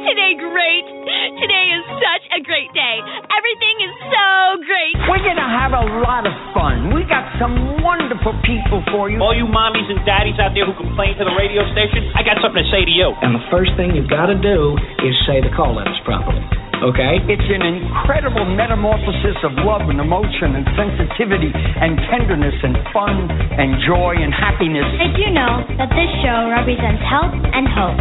Today, great. Today is such a great day. Everything is so great. We're going to have a lot of fun. We got some wonderful people for you. All you mommies and daddies out there who complain to the radio station, I got something to say to you. And the first thing you've got to do is say the call letters properly. Okay? It's an incredible metamorphosis of love and emotion and sensitivity and tenderness and fun and joy and happiness. Did you know that this show represents health and hope?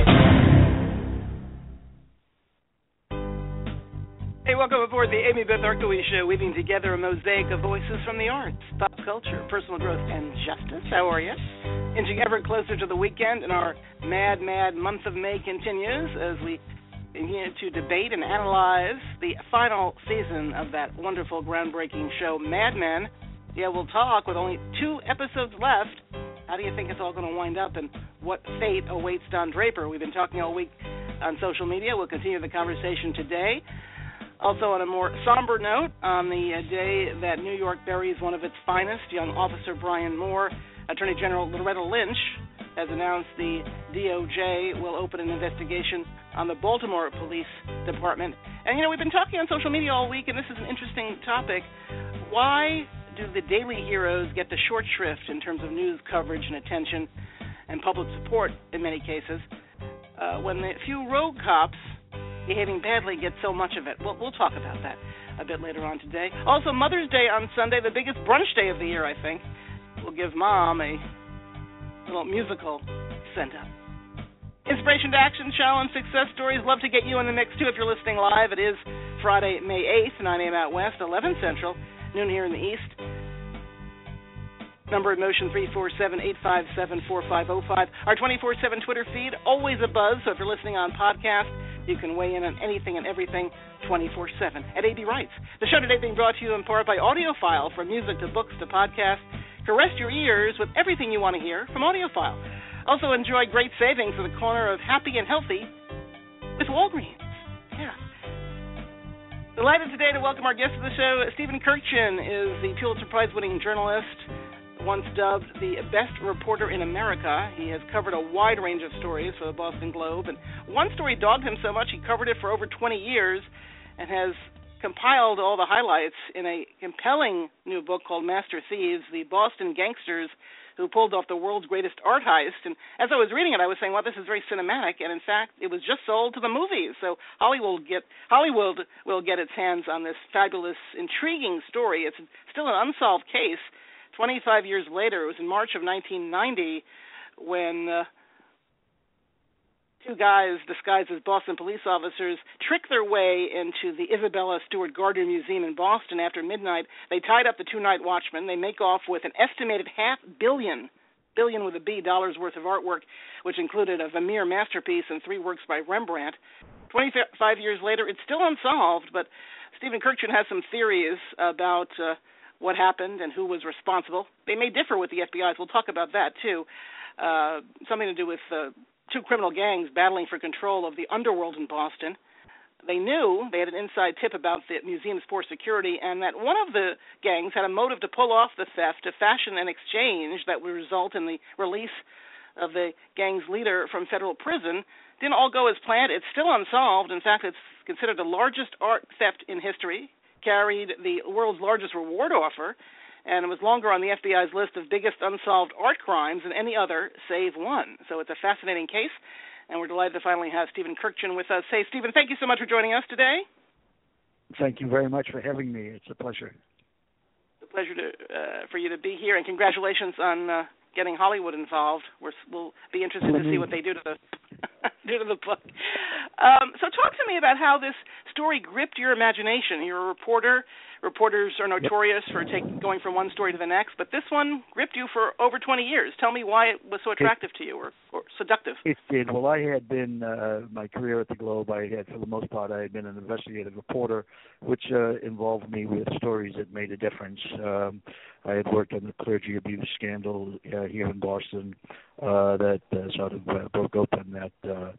Hey, welcome aboard the Amy Beth Arkowicz Show, weaving together a mosaic of voices from the arts, pop culture, personal growth, and justice. How are you? Inching ever closer to the weekend, and our mad month of May continues as we begin to debate and analyze the final season of that wonderful, groundbreaking show, Mad Men. Yeah, we'll talk with only 2 episodes left. How do you think it's all going to wind up, and what fate awaits Don Draper? We've been talking all week on social media. We'll continue the conversation today. Also, on a more somber note, on the day that New York buries one of its finest, young Officer Brian Moore, Attorney General Loretta Lynch has announced the DOJ will open an investigation on the Baltimore Police Department. And, we've been talking on social media all week, and this is an interesting topic. Why do the daily heroes get the short shrift in terms of news coverage and attention and public support in many cases, when the few rogue cops behaving badly get so much of it? We'll talk about that a bit later on today. Also, Mother's Day on Sunday, the biggest brunch day of the year, I think. We'll give Mom a little musical send-up. Inspiration to action, challenge, success stories. Love to get you in the mix, too, if you're listening live. It is Friday, May 8th, 9 a.m. out west, 11 Central, noon here in the East. Number in motion 347-857-4505. Our 24/7 Twitter feed, always a buzz, so if you're listening on podcast, you can weigh in on anything and everything 24/7 at AB Writes. The show today being brought to you in part by AudioFile. From music to books to podcasts, caress your ears with everything you want to hear from AudioFile. Also enjoy great savings at the corner of Happy and Healthy with Walgreens. Yeah. Delighted today to welcome our guest to the show. Stephen Kurkjian is the Pulitzer Prize-winning journalist, once dubbed the best reporter in America. He has covered a wide range of stories for the Boston Globe, and one story dogged him so much he covered it for over 20 years and has compiled all the highlights in a compelling new book called Master Thieves, the Boston Gangsters who pulled off the world's greatest art heist. And as I was reading it, I was saying, wow, this is very cinematic, and in fact, it was just sold to the movies. So Hollywood will get its hands on this fabulous, intriguing story. It's still an unsolved case. 25 years later, it was in March of 1990 when 2 guys disguised as Boston police officers tricked their way into the Isabella Stewart Gardner Museum in Boston after midnight. They tied up the 2 night watchmen. They make off with an estimated $500 million with a B, dollars worth of artwork, which included a Vermeer masterpiece and 3 works by Rembrandt. 25 years later, it's still unsolved, but Stephen Kurkjian has some theories about what happened and who was responsible. They may differ with the FBI. We'll talk about that, too. Something to do with 2 criminal gangs battling for control of the underworld in Boston. They knew, they had an inside tip about the museum's poor security, and that one of the gangs had a motive to pull off the theft to fashion an exchange that would result in the release of the gang's leader from federal prison. Didn't all go as planned. It's still unsolved. In fact, it's considered the largest art theft in history, carried the world's largest reward offer, and it was longer on the FBI's list of biggest unsolved art crimes than any other, save one. So it's a fascinating case, and we're delighted to finally have Stephen Kurkjian with us. Hey, Stephen, thank you so much for joining us today. Thank you very much for having me. It's a pleasure. It's a pleasure for you to be here, and congratulations on getting Hollywood involved. We'll be interested to see what they do to the book. So talk to me about how this story gripped your imagination. You're a reporter. Reporters are notorious for going from one story to the next, but this one gripped you for over 20 years. Tell me why it was so attractive to you or seductive. It did. Well, I had been, my career at the Globe, for the most part, I had been an investigative reporter, which involved me with stories that made a difference. I had worked on the clergy abuse scandal here in Boston that sort of broke open that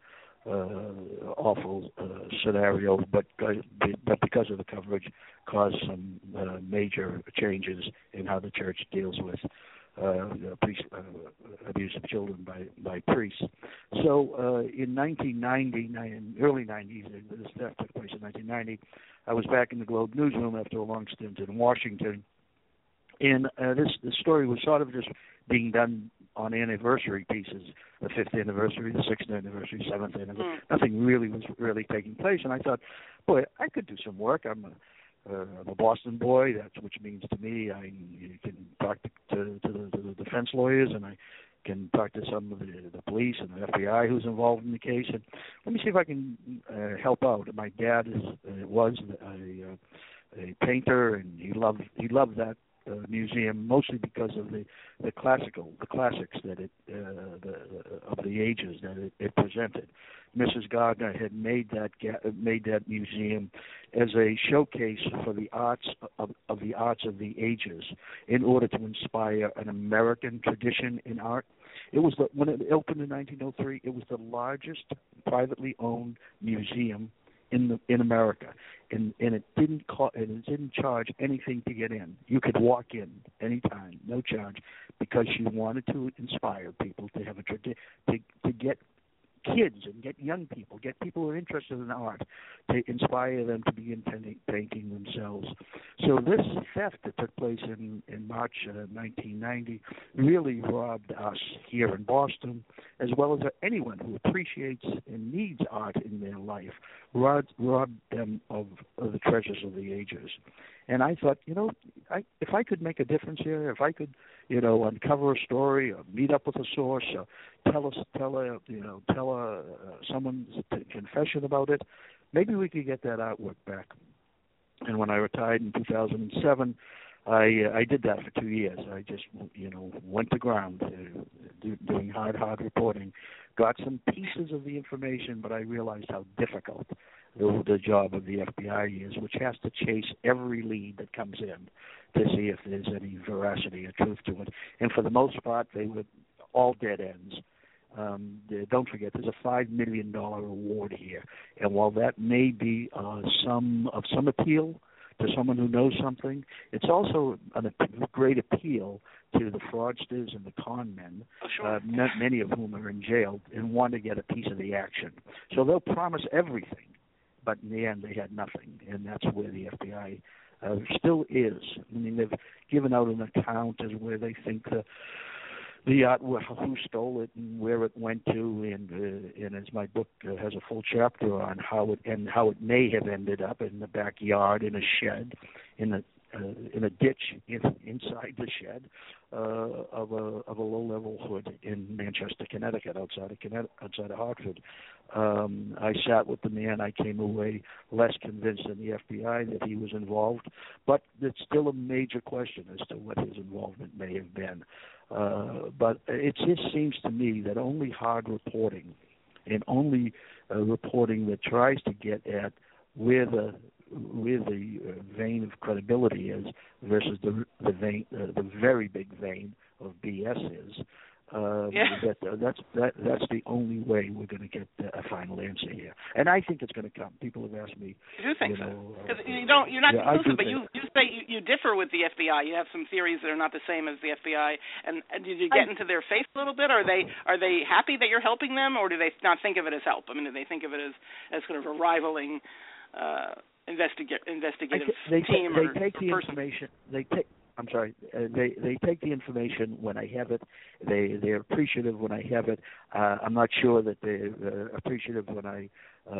awful scenario, but because of the coverage, caused some major changes in how the church deals with abuse of children by priests. So in 1990, in early 90s, this theft took place in 1990. I was back in the Globe newsroom after a long stint in Washington, and this story was sort of just being done on anniversary pieces, the 5th anniversary, the 6th anniversary, 7th anniversary. Nothing really was taking place, and I thought, boy, I could do some work. I'm a Boston boy, which means to me you can talk to the defense lawyers, and I can talk to some of the police and the FBI who's involved in the case, and let me see if I can help out. My dad was a painter, and he loved that museum mostly because of the classics that of the ages that it presented. Mrs. Gardner had made that museum as a showcase for the arts of the ages in order to inspire an American tradition in art. It was when it opened in 1903, it was the largest privately owned museum in America, and it didn't charge anything to get in. You could walk in anytime, no charge, because you wanted to inspire people to have a to get kids and get young people, get people who are interested in art, to inspire them to begin painting themselves. So this theft that took place in March 1990 really robbed us here in Boston, as well as anyone who appreciates and needs art in their life, robbed them of the treasures of the ages. And I thought, if I could make a difference here, if I could, uncover a story or meet up with a source or tell someone's confession about it, maybe we could get that artwork back. And when I retired in 2007, I did that for 2 years. I just, went to ground doing hard reporting, got some pieces of the information, but I realized how difficult the job of the FBI is, which has to chase every lead that comes in to see if there's any veracity or truth to it. And for the most part, they were all dead ends. Don't forget, there's a $5 million award here, and while that may be some appeal to someone who knows something, it's also a great appeal to the fraudsters and the con men, many of whom are in jail and want to get a piece of the action. So they'll promise everything, but in the end they had nothing, and that's where the FBI still is. I mean, they've given out an account as where they think the art, who stole it and where it went to, and as my book has a full chapter on how it may have ended up in the backyard, in a shed, in a ditch inside the shed of a low-level hood in Manchester, Connecticut, outside of Hartford. I sat with the man. I came away less convinced than the FBI that he was involved, but it's still a major question as to what his involvement may have been. But it just seems to me that only hard reporting and only reporting that tries to get at where the vein of credibility is versus the very big vein of BS is. That's the only way we're going to get a final answer here, and I think it's going to come. People have asked me. You do think so? Because you're not conclusive, but you say you differ with the FBI. You have some theories that are not the same as the FBI. And did you get into their face a little bit? Are they happy that you're helping them, or do they not think of it as help? I mean, do they think of it as kind of a rivaling investigative team? They take the information. They take the information when I have it. They're appreciative when I have it. I'm not sure that they're appreciative when I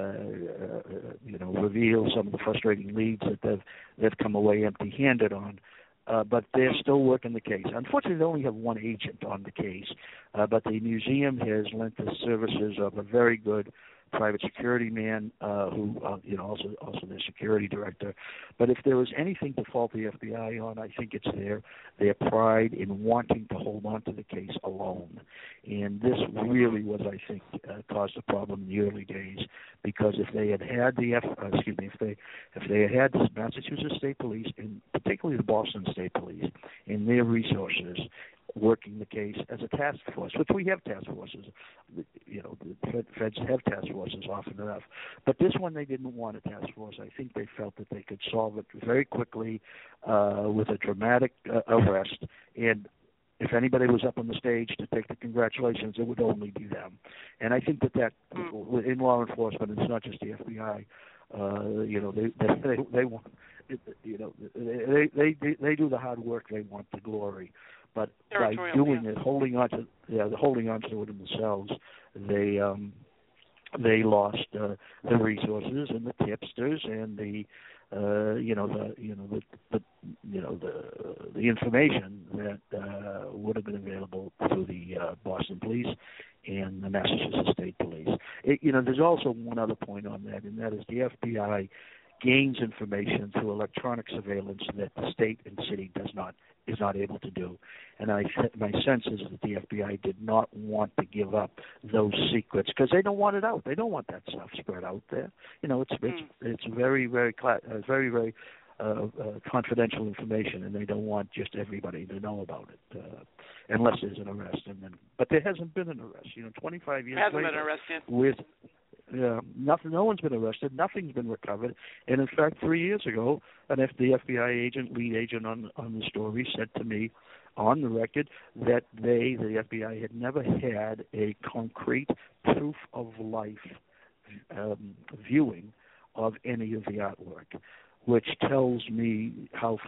reveal some of the frustrating leads that they've come away empty-handed on. But they're still working the case. Unfortunately, they only have one agent on the case, but the museum has lent the services of a very good private security man who also their security director. But if there was anything to fault the FBI on, I think it's their pride in wanting to hold on to the case alone. And this really was, I think, caused a problem in the early days, because if they had had the Massachusetts State Police, and particularly the Boston State Police, and their resources working the case as a task force, which we have task forces. The feds have task forces often enough. But this one, they didn't want a task force. I think they felt that they could solve it very quickly with a dramatic arrest. And if anybody was up on the stage to take the congratulations, it would only be them. And I think that in law enforcement, it's not just the FBI. They want, they do the hard work. They want the glory, but by doing it, holding on to it themselves, they lost the resources and the tipsters and the information that would have been available through the Boston Police and the Massachusetts State Police. There's also one other point on that, and that is the FBI gains information through electronic surveillance that the state and city is not able to do. And my sense is that the FBI did not want to give up those secrets because they don't want it out. They don't want that stuff spread out there. It's very, very confidential information, and they don't want just everybody to know about it unless there's an arrest. But there hasn't been an arrest. 25 years hasn't later, been arrested. Nothing. No one's been arrested. Nothing's been recovered. And in fact, 3 years ago, the FBI lead agent on the story, said to me on the record that the FBI had never had a concrete proof of life viewing of any of the artwork, which tells me how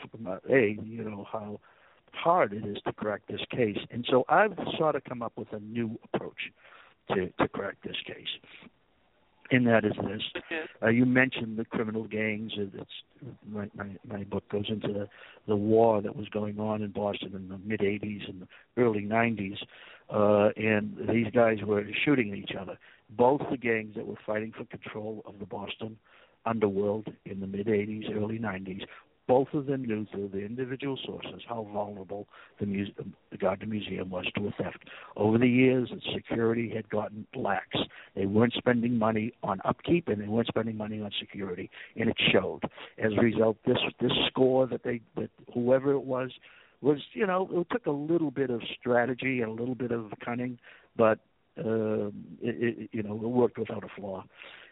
hard it is to crack this case. And so I've sort of come up with a new approach to crack this case. And that is this. You mentioned the criminal gangs. My book goes into the war that was going on in Boston in the mid-'80s and the early '90s, and these guys were shooting at each other. Both the gangs that were fighting for control of the Boston underworld in the mid-'80s, early '90s, both of them knew through the individual sources how vulnerable the Gardner Museum was to a theft. Over the years, the security had gotten lax. They weren't spending money on upkeep, and they weren't spending money on security, and it showed. As a result, this score that whoever it was, it took a little bit of strategy and a little bit of cunning, but it worked without a flaw.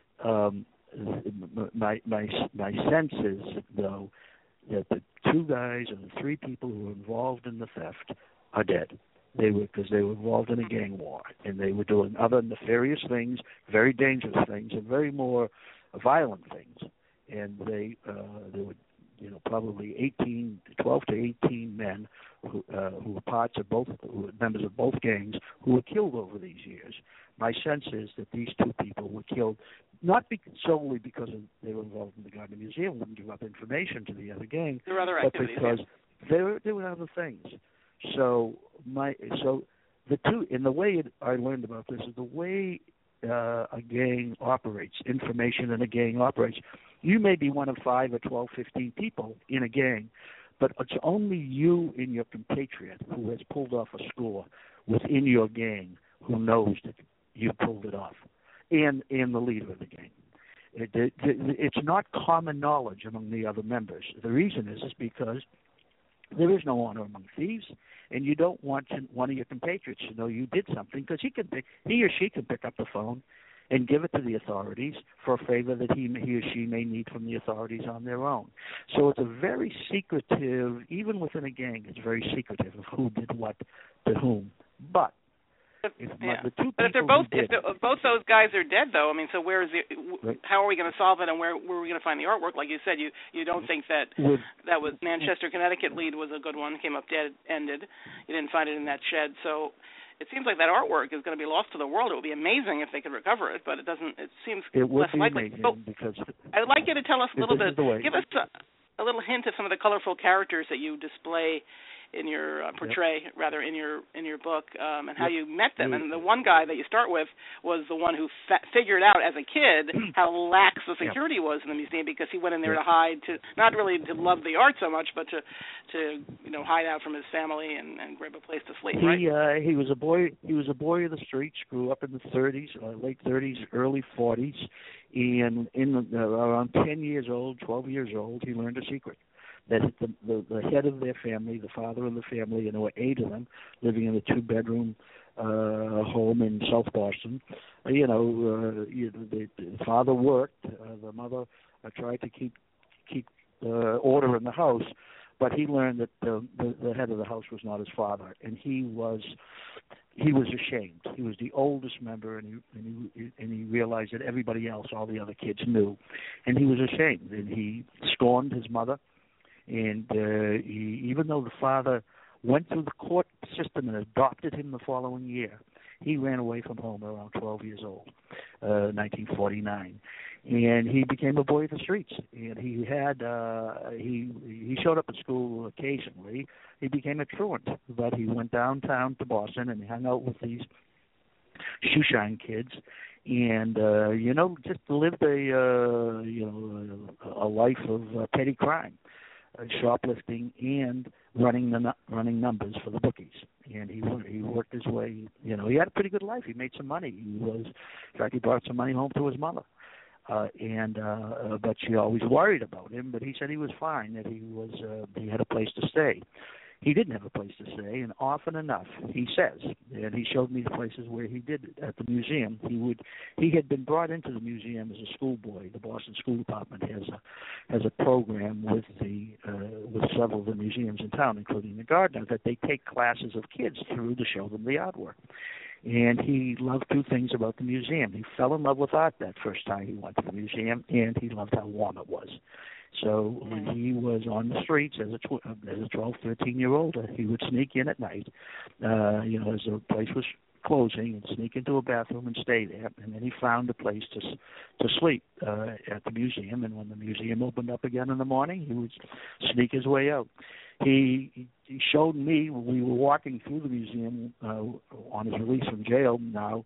My sense is, though, that the two guys and the three people who were involved in the theft are dead. Because they were involved in a gang war, and they were doing other nefarious things, very dangerous things, and very more violent things. And there were, probably 12 to 18 men who were members of both gangs who were killed over these years. My sense is that these two people were killed not solely because they were involved in the Gardner Museum, wouldn't give up information to the other gang, but because there were other things. So the two, in the way I learned about this is the way a gang operates, information in a gang operates. You may be one of 5 or 12, 15 people in a gang, but it's only you and your compatriot who has pulled off a score within your gang who knows that you pulled it off, and the leader of the gang. It's not common knowledge among the other members. The reason is because there is no honor among thieves, and you don't want one of your compatriots to know you did something, because he or she can pick up the phone and give it to the authorities for a favor that he or she may need from the authorities on their own. So it's a very secretive, even within a gang, it's very secretive of who did what to whom. But if both those guys are dead, though, so where is how are we going to solve it, and where are we going to find the artwork? Like you said, you don't think that was Manchester, Connecticut lead was a good one, came up dead, ended. You didn't find it in that shed, so it seems like that artwork is going to be lost to the world. It would be amazing if they could recover it, but it doesn't. It seems less likely. Because I'd like you to tell us a little bit. Give us a little hint of some of the colorful characters that you display in your portray in your book, and how you met them. And the one guy that you start with was the one who figured out as a kid how lax the security was in the museum, because he went in there to hide, to not really to love the art so much, but to hide out from his family and grab a place to sleep. Right? He was a boy. He was a boy of the streets. Grew up in the 30s, late 30s, early 40s, and around 10 years old, 12 years old, he learned a secret. That the head of their family, the father of the family, and there were 8 of them living in a 2-bedroom home in South Boston. The father worked. The mother tried to keep order in the house, But he learned that the head of the house was not his father, and he was ashamed. He was the oldest member, and he realized that everybody else, all the other kids, knew, and he was ashamed. And he scorned his mother, and even though the father went through the court system and adopted him the following year, he ran away from home around 12 years old, 1949, and he became a boy of the streets. And he had he showed up at school occasionally. He became a truant, but he went downtown to Boston and hung out with these shoeshine kids, and just lived a life of petty crime, shoplifting and running numbers for the bookies. And he worked his way. He had a pretty good life. He made some money. In fact, he brought some money home to his mother. But she always worried about him. But he said he was fine. That he had a place to stay. He didn't have a place to stay, and often enough, he says, and he showed me the places where he did it at the museum. He had been brought into the museum as a schoolboy. The Boston School Department has a program with several of the museums in town, including the Gardner, that they take classes of kids through to show them the artwork. And he loved two things about the museum. He fell in love with art that first time he went to the museum, and he loved how warm it was. So when he was on the streets as a 12, 13-year-old, he would sneak in at night, as the place was closing, and sneak into a bathroom and stay there. And then he found a place to sleep at the museum. And when the museum opened up again in the morning, he would sneak his way out. He showed me when we were walking through the museum on his release from jail now,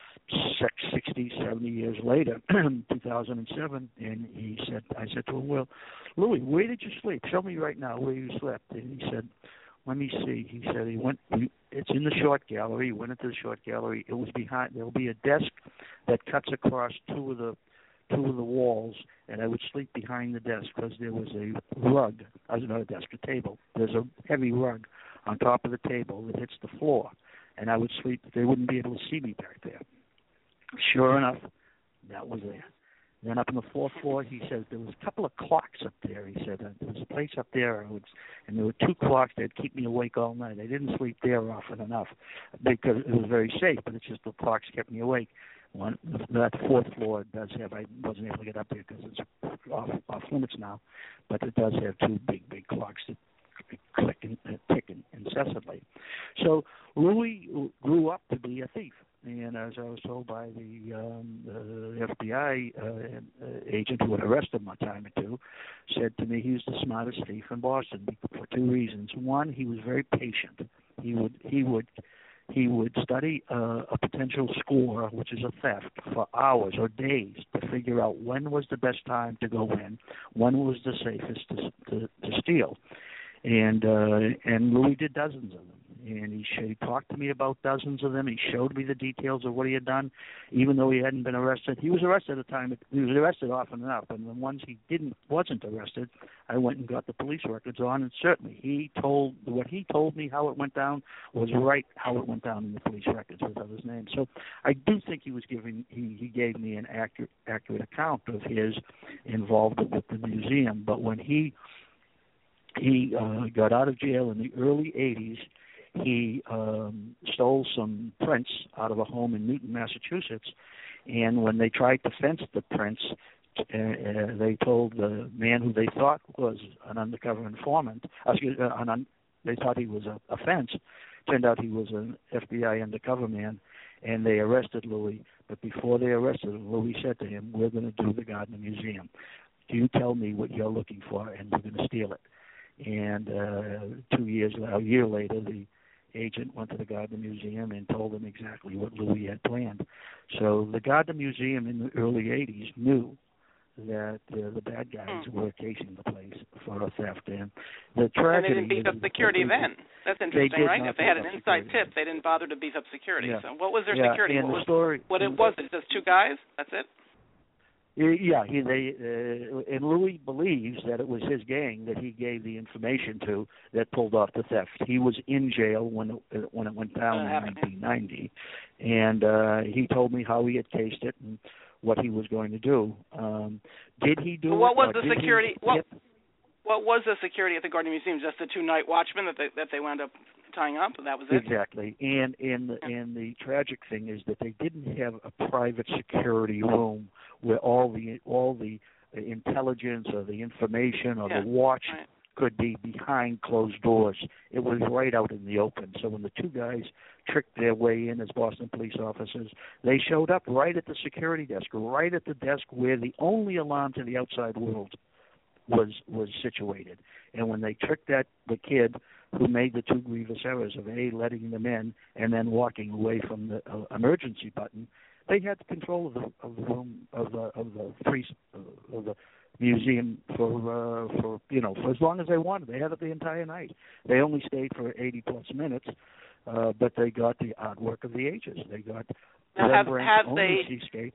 60, 70 years later, 2007, and I said to him, well, Louis, where did you sleep? Show me right now where you slept. And he said, let me see. He said it's in the short gallery. He went into the short gallery. It was behind. There will be a desk that cuts across two of the walls, and I would sleep behind the desk because there was a rug. Not a desk, a table. There's a heavy rug on top of the table that hits the floor, and I would sleep. They wouldn't be able to see me back there. Sure enough, that was there. Then up on the fourth floor, he says there was a couple of clocks up there. He said there was a place up there, and there were two clocks that'd keep me awake all night. I didn't sleep there often enough because it was very safe, but it's just the clocks kept me awake. That fourth floor does have. I wasn't able to get up there because it's off limits now, but it does have two big clocks that click and tick incessantly. So Louis grew up to be a thief. And as I was told by the FBI agent who had arrested him a time or two, said to me he was the smartest thief in Boston for two reasons. One, he was very patient. He would study a potential score, which is a theft, for hours or days to figure out when was the best time to go in, when was the safest to steal. And Louis did dozens of them. And he talked to me about dozens of them. He showed me the details of what he had done, even though he hadn't been arrested. He was arrested at the time. He was arrested often enough, and the ones he wasn't arrested, I went and got the police records on, and certainly what he told me how it went down was right how it went down in the police records without his name. So I do think he gave me an accurate account of his involvement with the museum. But when he got out of jail in the early 80s, he stole some prints out of a home in Newton, Massachusetts, and when they tried to fence the prints, they told the man who they thought was an undercover informant, they thought he was a fence. Turned out he was an FBI undercover man, and they arrested Louis. But before they arrested him, Louis said to him, we're going to do the Gardner Museum. You tell me what you're looking for, and we're going to steal it. And a year later, the agent went to the Gardner Museum and told him exactly what Louis had planned. So the Gardner Museum in the early 80s knew that the bad guys were casing the place for a theft. And the tragedy... And they didn't beef up security then. That's interesting, right? If they had an inside tip, they didn't bother to beef up security. Yeah. So what was their security? And what was it? Just two guys? That's it? Yeah, and Louis believes that it was his gang that he gave the information to that pulled off the theft. He was in jail when it went down in 1990, and he told me how he had cased it and what he was going to do. Did he do what was the security? What was the security at the Gardner Museum? Just the 2 night watchmen that they wound up tying up, and that was it? Exactly. And the tragic thing is that they didn't have a private security room where all the intelligence or the information or the watch could be behind closed doors. It was right out in the open. So when the 2 guys tricked their way in as Boston police officers, they showed up right at the security desk, right at the desk where the only alarm to the outside world was situated. And when they tricked the kid who made the 2 grievous errors of letting them in and then walking away from the emergency button, they had control of the room of the museum for as long as they wanted. They had it the entire night. They only stayed for 80+ minutes, but they got the artwork of the ages. They got Rembrandt's only seascape.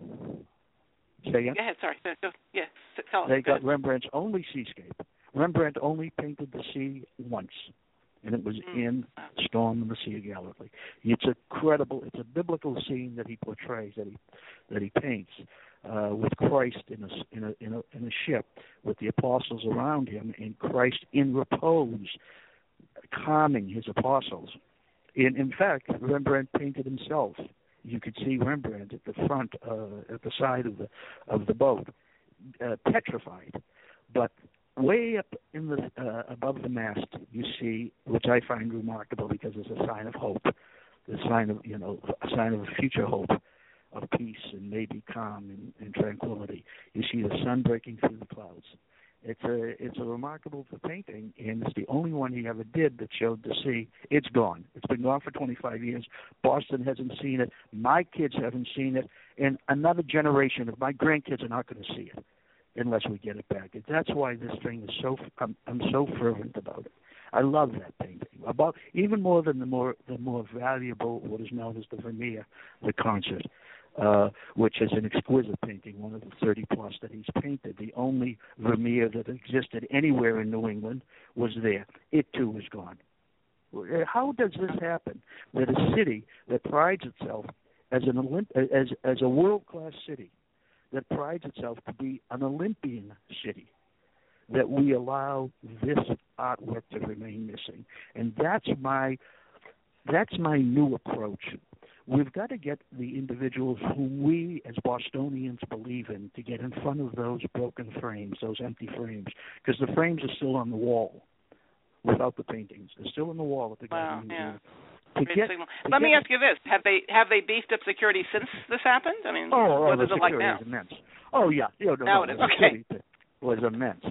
Say again? Go ahead, sorry. Yes, tell us. They got Rembrandt's only seascape. Rembrandt only painted the sea once, and it was in Storm in the Sea of Galilee. It's a biblical scene that he portrays, that he paints, with Christ in a ship with the apostles around him, and Christ in repose, calming his apostles. In fact, Rembrandt painted himself. You could see Rembrandt at the front, at the side of the boat, petrified. But way up in the above the mast, you see, which I find remarkable because it's a sign of hope, a sign of a future hope of peace and maybe calm and tranquility. You see the sun breaking through the clouds. It's a remarkable painting, and it's the only one he ever did that showed the sea. It's gone. It's been gone for 25 years. Boston hasn't seen it. My kids haven't seen it, and another generation of my grandkids are not going to see it unless we get it back. That's why this thing is so. I'm so fervent about it. I love that painting even more than the more valuable, what is known as the Vermeer, the concert. Which is an exquisite painting, one of the 30+ that he's painted. The only Vermeer that existed anywhere in New England was there. It, too, is gone. How does this happen, that a city that prides itself as a world-class city, that prides itself to be an Olympian city, that we allow this artwork to remain missing? And that's my new approach. We've got to get the individuals whom we as Bostonians believe in to get in front of those broken frames, those empty frames, because the frames are still on the wall without the paintings. They're still on the wall at the Gardner Museum. Let me ask you this: Have they beefed up security since this happened? I mean, what is it like now? Is immense. Oh yeah, now it is okay. Was immense,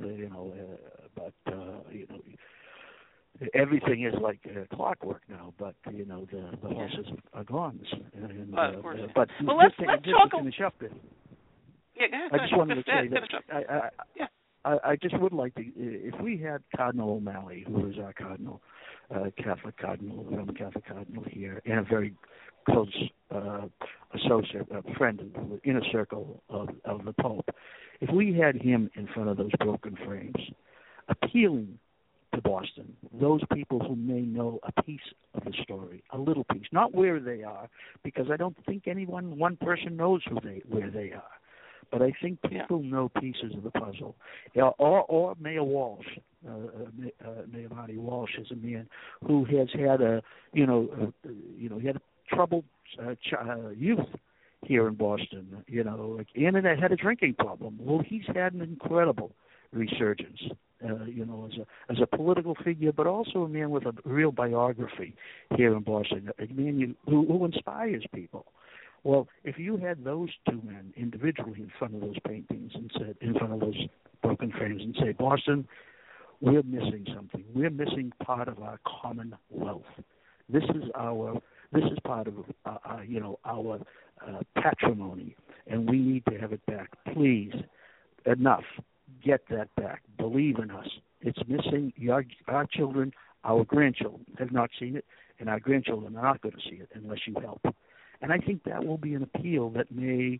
everything is like clockwork now, but the horses are gone. And, of course. But well, let's talk. Finish up there. Yeah, go ahead. I just wanted to say that I just would like to, if we had Cardinal O'Malley, who is our cardinal, Catholic cardinal, Roman Catholic cardinal here, and a very close associate, friend, inner circle of the Pope, if we had him in front of those broken frames, appealing to Boston, those people who may know a piece of the story, a little piece, not where they are, because I don't think one person knows where they are. But I think people know pieces of the puzzle. Or Mayor Walsh, Mayor Marty Walsh, is a man who has had he had a troubled youth here in Boston, and had a drinking problem. Well, he's had an incredible resurgence, as a political figure, but also a man with a real biography here in Boston, a man who inspires people. Well, if you had those two men individually in front of those paintings and said, in front of those broken frames, and say, Boston, we're missing something. We're missing part of our common wealth. This is part of our patrimony, and we need to have it back. Please, enough. Get that back. Believe in us. It's missing. Our children, our grandchildren have not seen it, and our grandchildren are not going to see it unless you help. And I think that will be an appeal that may,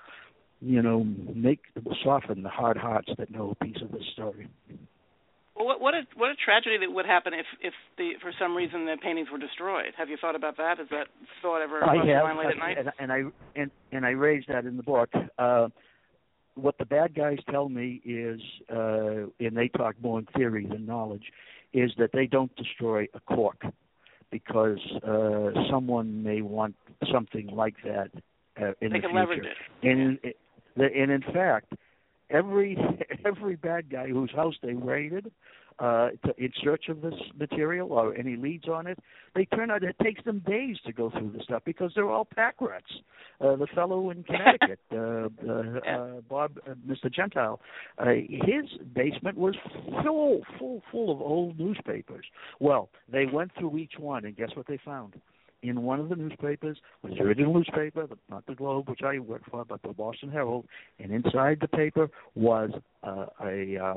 soften the hard hearts that know a piece of this story. Well, what a tragedy that would happen if for some reason the paintings were destroyed. Have you thought about that? Has that thought ever crossed your mind late at night? And I raised that in the book. what the bad guys tell me is, and they talk more in theory than knowledge, is that they don't destroy a cork because someone may want something like that in the future. They can leverage it. And in fact, every bad guy whose house they raided in search of this material or any leads on it, they turn out it takes them days to go through the stuff because they're all pack rats. The fellow in Connecticut, Bob, Mr. Gentile, his basement was full of old newspapers. Well, they went through each one, and guess what they found? In one of the newspapers was the original newspaper, not the Globe, which I worked for, but the Boston Herald, and inside the paper was a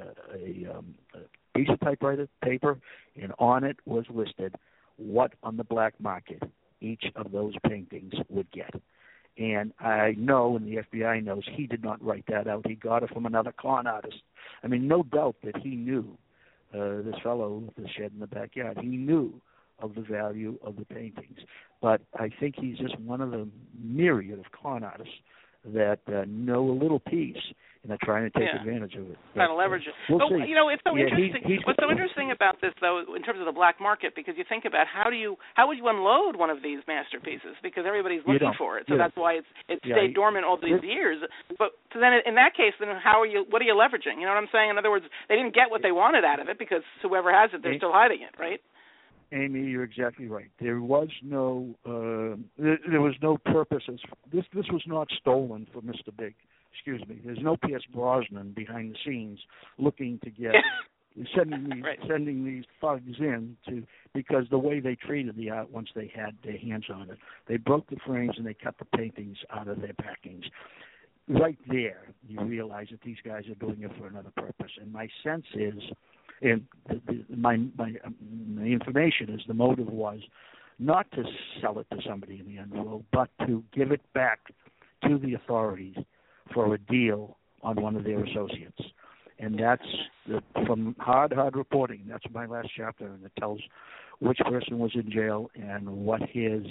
piece of typewriter paper, and on it was listed what on the black market each of those paintings would get. And I know, and the FBI knows, he did not write that out. He got it from another con artist. I mean, no doubt that he knew, this fellow, the shed in the backyard, he knew of the value of the paintings. But I think he's just one of the myriad of con artists that know a little piece and are trying to take advantage of it. Trying to leverage it. We'll but, see. you know, it's so interesting. What's so interesting about this, though, in terms of the black market, because you think about how would you unload one of these masterpieces, because everybody's looking for it. So that's why it stayed dormant all these years. But so then in that case, then what are you leveraging? You know what I'm saying? In other words, they didn't get what they wanted out of it because whoever has it, they're still hiding it, right? Amy, you're exactly right. There was no purpose. This was not stolen from Mr. Big. Excuse me. There's no Pierce Brosnan behind the scenes looking to get sending these thugs in because the way they treated the art once they had their hands on it, they broke the frames and they cut the paintings out of their packings. Right there, you realize that these guys are doing it for another purpose. And my sense is. And my information is the motive was not to sell it to somebody in the underworld, but to give it back to the authorities for a deal on one of their associates. And that's from hard reporting. That's my last chapter, and it tells which person was in jail and what he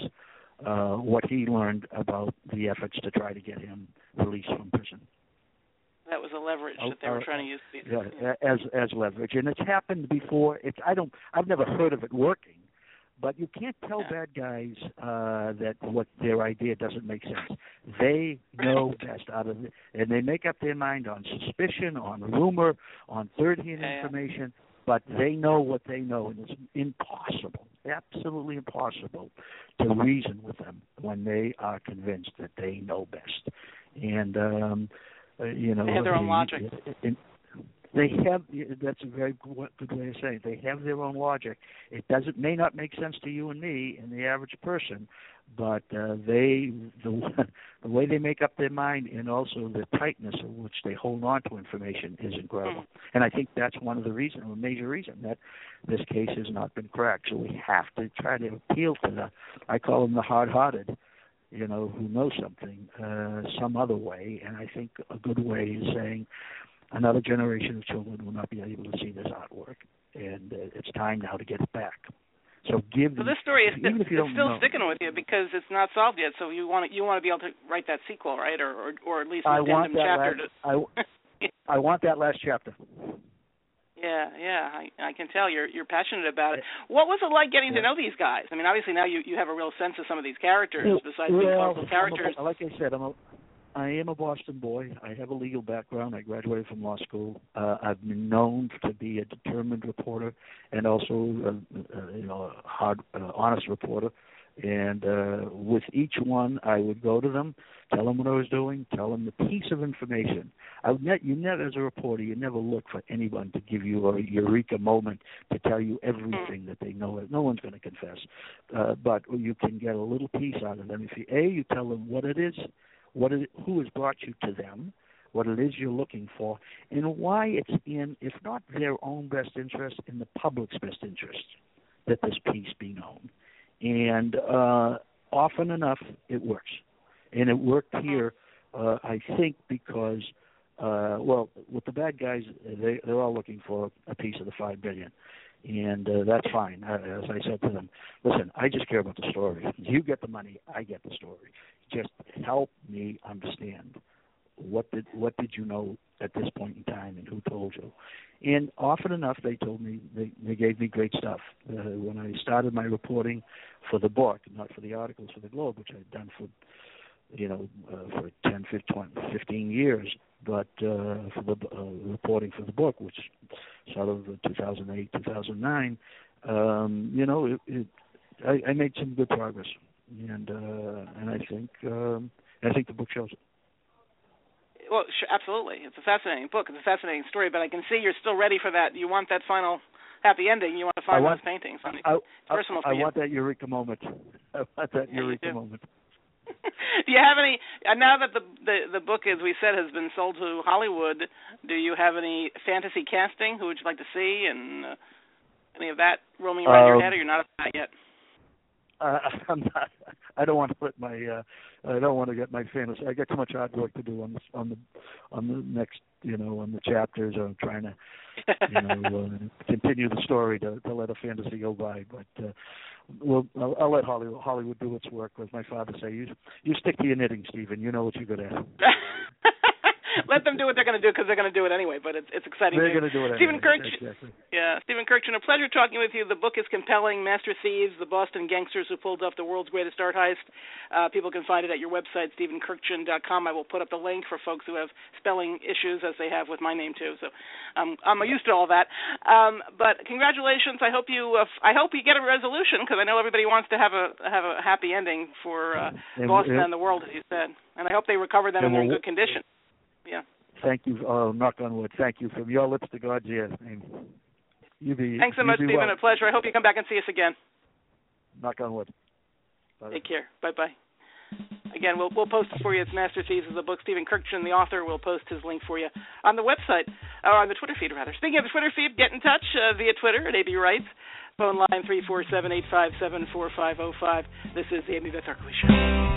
learned about the efforts to try to get him released from prison. That was a leverage that they were trying to use. As leverage, and it's happened before. I've never heard of it working, but you can't tell bad guys that what their idea doesn't make sense. They know best out of it, and they make up their mind on suspicion, on rumor, on third-hand information. But they know what they know, and it's impossible, absolutely impossible, to reason with them when they are convinced that they know best. And they have their own logic. They have. That's a very good way of saying it. They have their own logic. It may not make sense to you and me and the average person, but the way they make up their mind and also the tightness of which they hold on to information is incredible. And I think that's one of the reasons, a major reason, that this case has not been cracked. So we have to try to appeal to I call them the hard-hearted, who know something some other way. And I think a good way is saying another generation of children will not be able to see this artwork, and it's time now to get it back. So this story is still sticking with you because it's not solved yet. So you want to be able to write that sequel, right, or at least an addendum chapter. I want that last chapter. Yeah, I can tell you're passionate about it. What was it like getting to know these guys? I mean, obviously now you have a real sense of some of these characters besides being colorful characters. Like I said, I am a Boston boy. I have a legal background. I graduated from law school. I've been known to be a determined reporter and also a hard, honest reporter. And with each one, I would go to them, tell them what I was doing, tell them the piece of information. You never, as a reporter, you never look for anyone to give you a eureka moment to tell you everything that they know. No one's going to confess. But you can get a little piece out of them. If you tell them what it is, who has brought you to them, what it is you're looking for, and why it's in, if not their own best interest, in the public's best interest that this piece be known. And often enough, it works. And it worked here, I think, because, with the bad guys, they're all looking for a piece of the $5 billion. And that's fine. As I said to them, listen, I just care about the story. You get the money, I get the story. Just help me understand what did you know at this point in time, and who told you? And often enough, they told me, they gave me great stuff. When I started my reporting for the book, not for the articles for the Globe, which I'd done for 10, 15 years, but for the reporting for the book, which sort of 2008, 2009, I made some good progress, and I think the book shows it. Well, sure, absolutely. It's a fascinating book. It's a fascinating story, but I can see you're still ready for that. You want that final happy ending. You want to find those paintings. Personal for you. I want that eureka moment. I want that eureka moment. Do you have any, now that the book, as we said, has been sold to Hollywood, do you have any fantasy casting? Who would you like to see, and any of that roaming around your head, or you're not at that yet? I'm not. I don't want to put my. I don't want to get my fantasy. I got too much hard work to do on the next. On the chapters. I'm trying to, continue the story to let a fantasy go by. But I'll let Hollywood do its work. As my father say, you stick to your knitting, Stephen. You know what you're good at. Let them do what they're going to do, because they're going to do it anyway, but it's exciting. They're going to do it Stephen anyway. Kurkjian, yeah, Stephen Kurkjian, a pleasure talking with you. The book is compelling, Master Thieves, the Boston Gangsters Who Pulled Off the World's Greatest Art Heist. People can find it at your website, StephenKurkjian.com. I will put up the link for folks who have spelling issues, as they have with my name, too. So I'm used to all that. But congratulations. I hope you get a resolution, because I know everybody wants to have a happy ending for Boston and the world, as you said. And I hope they recover them and they're in good condition. Yeah. Thank you. Knock on wood. Thank you. From your lips to God's ears. Thanks so much, Stephen. Well. A pleasure. I hope you come back and see us again. Knock on wood. Bye. Take care. Bye-bye. Again, we'll post it for you. It's Master Thieves is the book. Stephen Kurkjian, the author, will post his link for you on the website, or on the Twitter feed, rather. Speaking of the Twitter feed, get in touch via Twitter at AB Writes. Phone line 347-857-4505. This is the Amy Beth Erkowitz Show.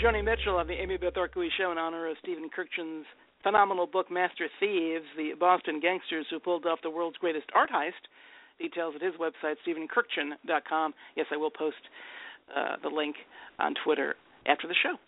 Joni Mitchell on the Amy Beth Orkowee Show in honor of Stephen Kurkjian's phenomenal book, Master Thieves, the Boston Gangsters Who Pulled Off the World's Greatest Art Heist. Details at his website, StephenKurkjian.com. Yes, I will post the link on Twitter after the show.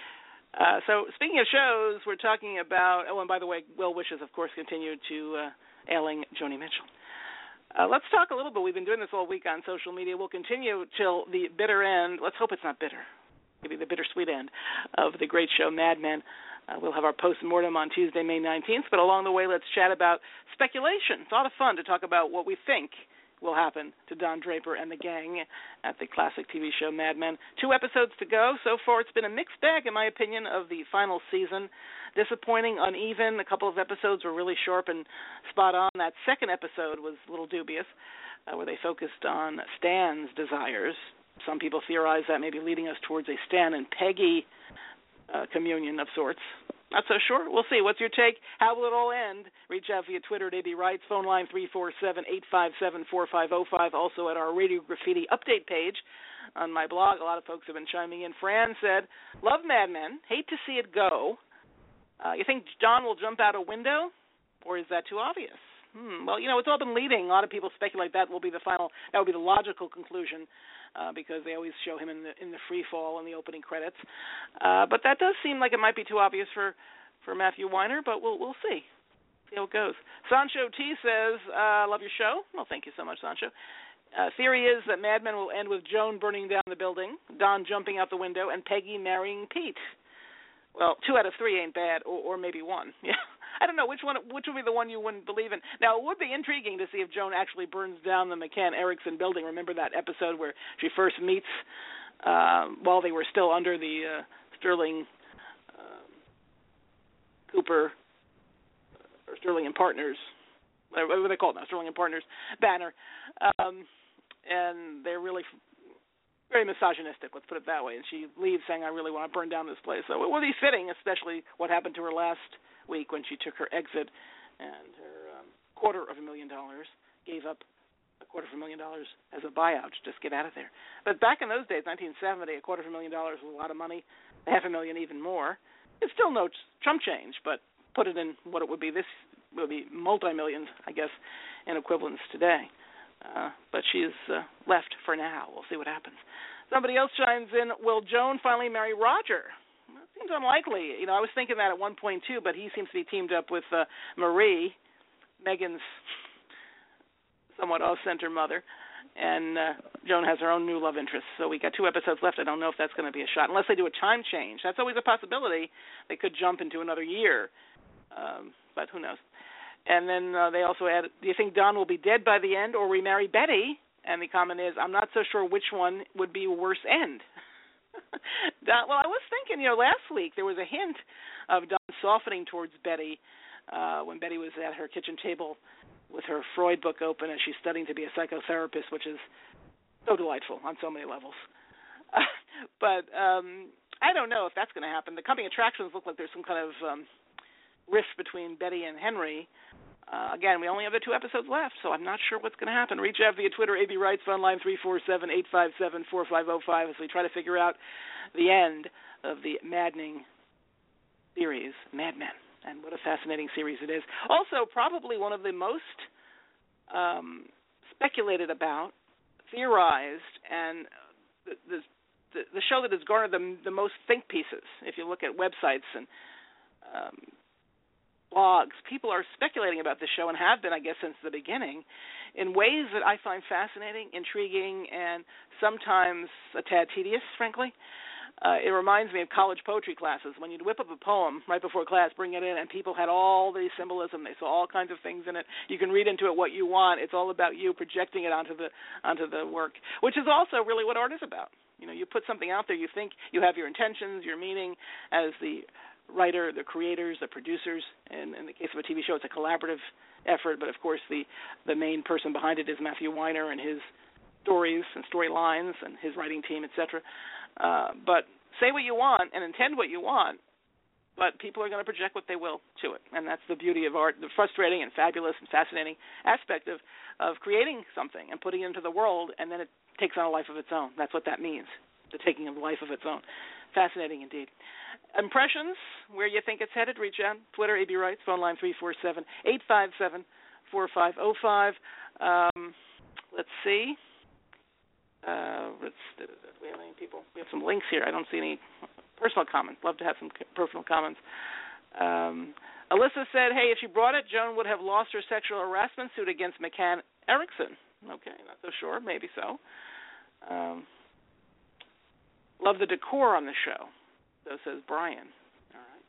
So speaking of shows, we're talking about, and by the way, well wishes, of course, continue to ailing Joni Mitchell. Let's talk a little bit. We've been doing this all week on social media. We'll continue till the bitter end. Let's hope it's not bitter. Maybe the bittersweet end of the great show, Mad Men. We'll have our post-mortem on Tuesday, May 19th. But along the way, let's chat about speculation. It's a lot of fun to talk about what we think will happen to Don Draper and the gang at the classic TV show Mad Men. 2 episodes to go. So far, it's been a mixed bag, in my opinion, of the final season. Disappointing, uneven. A couple of episodes were really sharp and spot on. That second episode was a little dubious, where they focused on Stan's desires. Some people theorize that may be leading us towards a Stan and Peggy communion of sorts. Not so sure. We'll see. What's your take? How will it all end? Reach out via Twitter at AB Writes, phone line 347-857-4505, also at our Radio Graffiti update page on my blog. A lot of folks have been chiming in. Fran said, love Mad Men, hate to see it go. You think John will jump out a window, or is that too obvious? Well, it's all been leading. A lot of people speculate that will be the logical conclusion, because they always show him in the free fall in the opening credits. But that does seem like it might be too obvious for Matthew Weiner, but we'll see. See how it goes. Sancho T says, love your show. Well, thank you so much, Sancho. Theory is that Mad Men will end with Joan burning down the building, Don jumping out the window, and Peggy marrying Pete. Well, 2 out of 3 ain't bad, or maybe 1. Yeah. I don't know which would be the one you wouldn't believe in. Now, it would be intriguing to see if Joan actually burns down the McCann Erickson building. Remember that episode where she first meets while they were still under the Sterling Cooper or Sterling and Partners, what do they call it now? Sterling and Partners banner, and they're really very misogynistic, let's put it that way. And she leaves saying, "I really want to burn down this place." So it would be fitting, especially what happened to her last week when she took her exit and her $250,000, gave up $250,000 as a buyout to just get out of there. But back in those days, 1970, $250,000 was a lot of money, $500,000 even more. It's still no chump change, but put it in what it would be. This would be multi-millions, I guess, in equivalence today. But she's left for now. We'll see what happens. Somebody else chimes in, will Joan finally marry Roger? Well, it seems unlikely. I was thinking that at one point, too, but he seems to be teamed up with Marie, Megan's somewhat off-center mother, and Joan has her own new love interest. So we got 2 episodes left. I don't know if that's going to be a shot, unless they do a time change. That's always a possibility. They could jump into another year, but who knows. And then they also add, do you think Don will be dead by the end or remarry Betty? And the comment is, I'm not so sure which one would be a worse end. Don, well, I was thinking, last week there was a hint of Don softening towards Betty when Betty was at her kitchen table with her Freud book open as she's studying to be a psychotherapist, which is so delightful on so many levels. But I don't know if that's going to happen. The coming attractions look like there's some kind of rift between Betty and Henry. Again, we only have the 2 episodes left, so I'm not sure what's going to happen. Reach out via Twitter, AB Writes, phone line 347-857-4505 as we try to figure out the end of the maddening series, Mad Men. And what a fascinating series it is. Also, probably one of the most speculated about, theorized, and the show that has garnered the most think pieces. If you look at websites and blogs, people are speculating about this show and have been, I guess, since the beginning in ways that I find fascinating, intriguing, and sometimes a tad tedious, frankly. It reminds me of college poetry classes. When you'd whip up a poem right before class, bring it in, and people had all the symbolism. They saw all kinds of things in it. You can read into it what you want. It's all about you projecting it onto the work, which is also really what art is about. You put something out there, you think you have your intentions, your meaning as the writer, the creators, the producers. And in the case of a TV show, it's a collaborative effort, but of course the main person behind it is Matthew Weiner and his stories and storylines and his writing team, etc. But say what you want and intend what you want, but people are going to project what they will to it. And that's the beauty of art, the frustrating and fabulous and fascinating aspect of creating something and putting it into the world, and then it takes on a life of its own. That's what that means. the taking of life of its own. Fascinating indeed. Impressions, where you think it's headed, reach out. Twitter, A.B. Wrights, phone line 347-857-4505. Let's see. We have any people? We have some links here. I don't see any personal comments. Love to have some personal comments. Alyssa said, hey, if she brought it, Joan would have lost her sexual harassment suit against McCann Erickson. Okay, not so sure. Maybe so. Love the decor on the show. So says Brian. All right.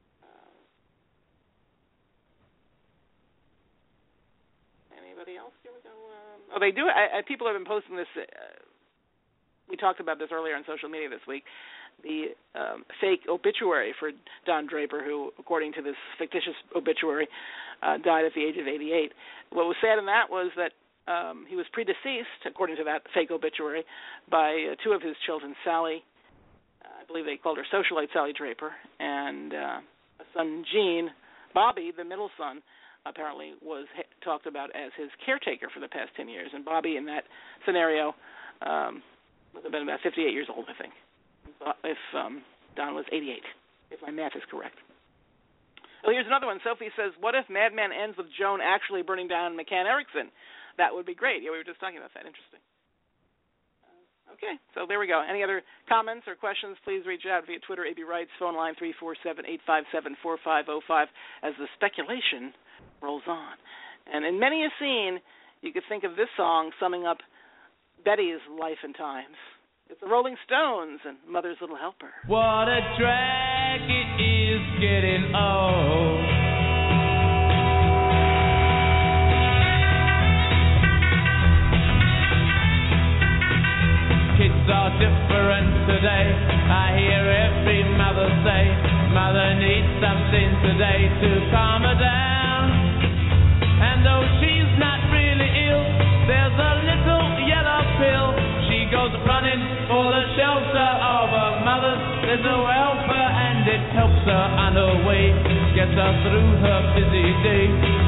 Anybody else? Here we go. They do. People have been posting this. We talked about this earlier on social media this week. The fake obituary for Don Draper, who, according to this fictitious obituary, died at the age of 88. What was sad in that was that he was predeceased, according to that fake obituary, by two of his children, Sally, I believe they called her socialite Sally Draper, and a son, Gene. Bobby, the middle son, apparently was talked about as his caretaker for the past 10 years. And Bobby, in that scenario, would have been about 58 years old, I think, if Don was 88, if my math is correct. Well, here's another one. Sophie says, what if Mad Men ends with Joan actually burning down McCann Erickson? That would be great. Yeah, we were just talking about that. Interesting. Okay, so there we go. Any other comments or questions, please reach out via Twitter, A.B. Wrights, phone line 347-857-4505, as the speculation rolls on. And in many a scene, you could think of this song summing up Betty's life and times. It's the Rolling Stones and Mother's Little Helper. What a drag it is getting old. Kids are different today. I hear every mother say, Mother needs something today to calm her down. And though she's not really ill, there's a little yellow pill. She goes running for the shelter of her mother's little helper, and it helps her on her way, gets her through her busy day.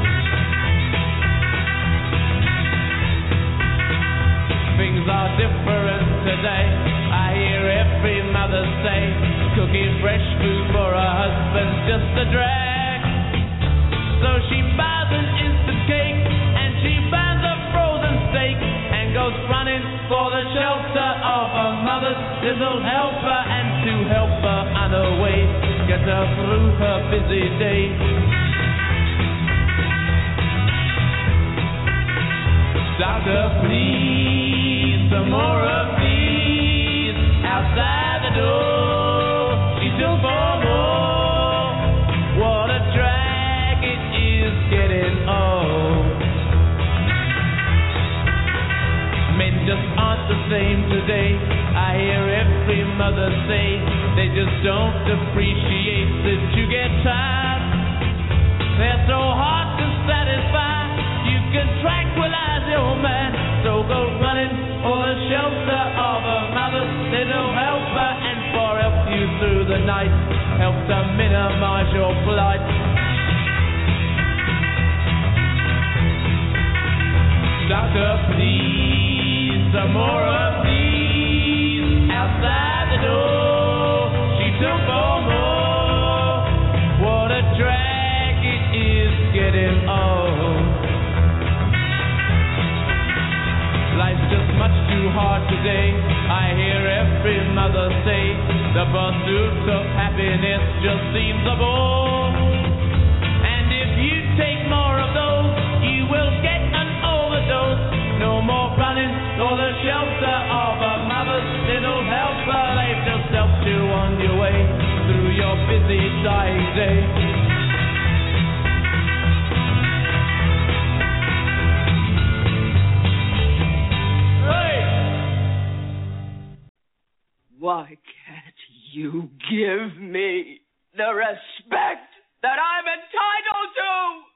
Things are different today. I hear every mother say, cooking fresh food for her husband's just a drag. So she buys an instant cake and she buys a frozen steak and goes running for the shelter of her mother's little helper, and to help her on her way, get her through her busy day. Doctor, please, some more of these outside the door. She's still for more. What a drag it is getting old. Men just aren't the same today. I hear every mother say they just don't appreciate that you get tired. They're so hard to satisfy. You can tranquilize your man, so go running for the shelter of a mother's little helper, and for help you through the night, help to minimize your plight. Doctor, please, some more of these outside the door. She took for more. What a drag it is getting old. Life's just much too hard today. I hear every mother say the pursuit of happiness just seems a bore. And if you take more of those, you will get an overdose. No more running for the shelter of a mother's little helper. They've just helped you on your way through your busy dying day. Why can't you give me the respect that I'm entitled to?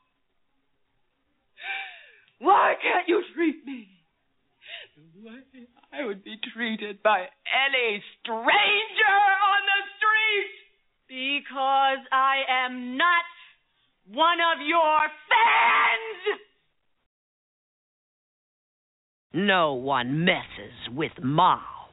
Why can't you treat me the way I would be treated by any stranger on the street? Because I am not one of your fans! No one messes with Ma.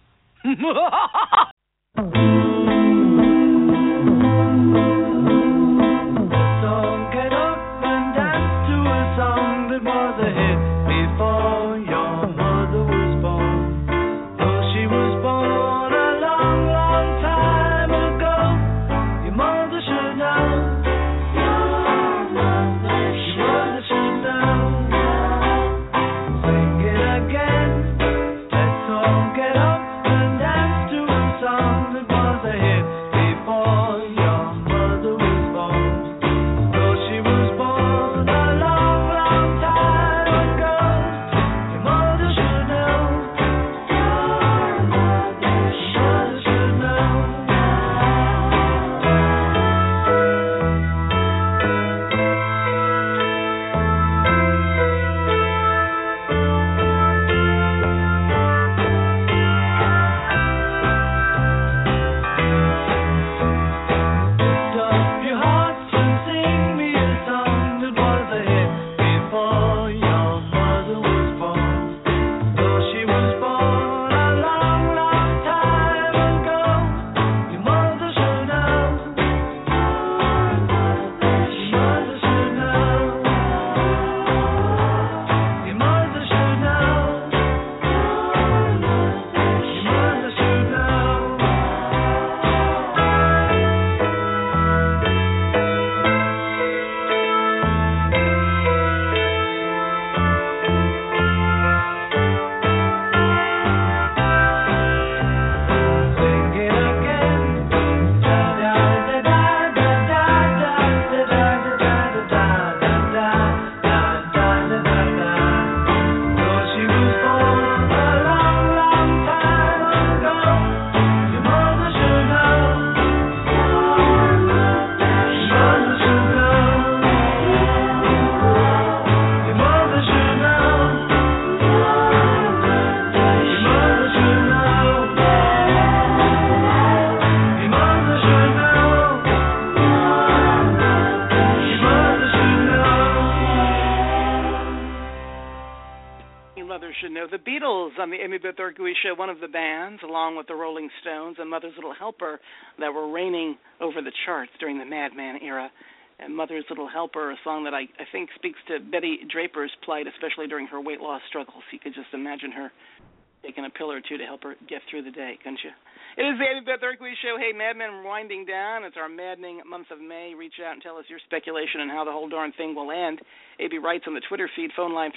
The Beatles on the Amy Beth Orkowee Show, one of the bands, along with the Rolling Stones and Mother's Little Helper, that were reigning over the charts during the Madman era. And Mother's Little Helper, a song that I think speaks to Betty Draper's plight, especially during her weight loss struggles. You could just imagine her taking a pill or two to help her get through the day, couldn't you? It is the Amy Beth Orkowee Show. Hey, Madmen, winding down. It's our maddening month of May. Reach out and tell us your speculation on how the whole darn thing will end. AB writes on the Twitter feed, phone line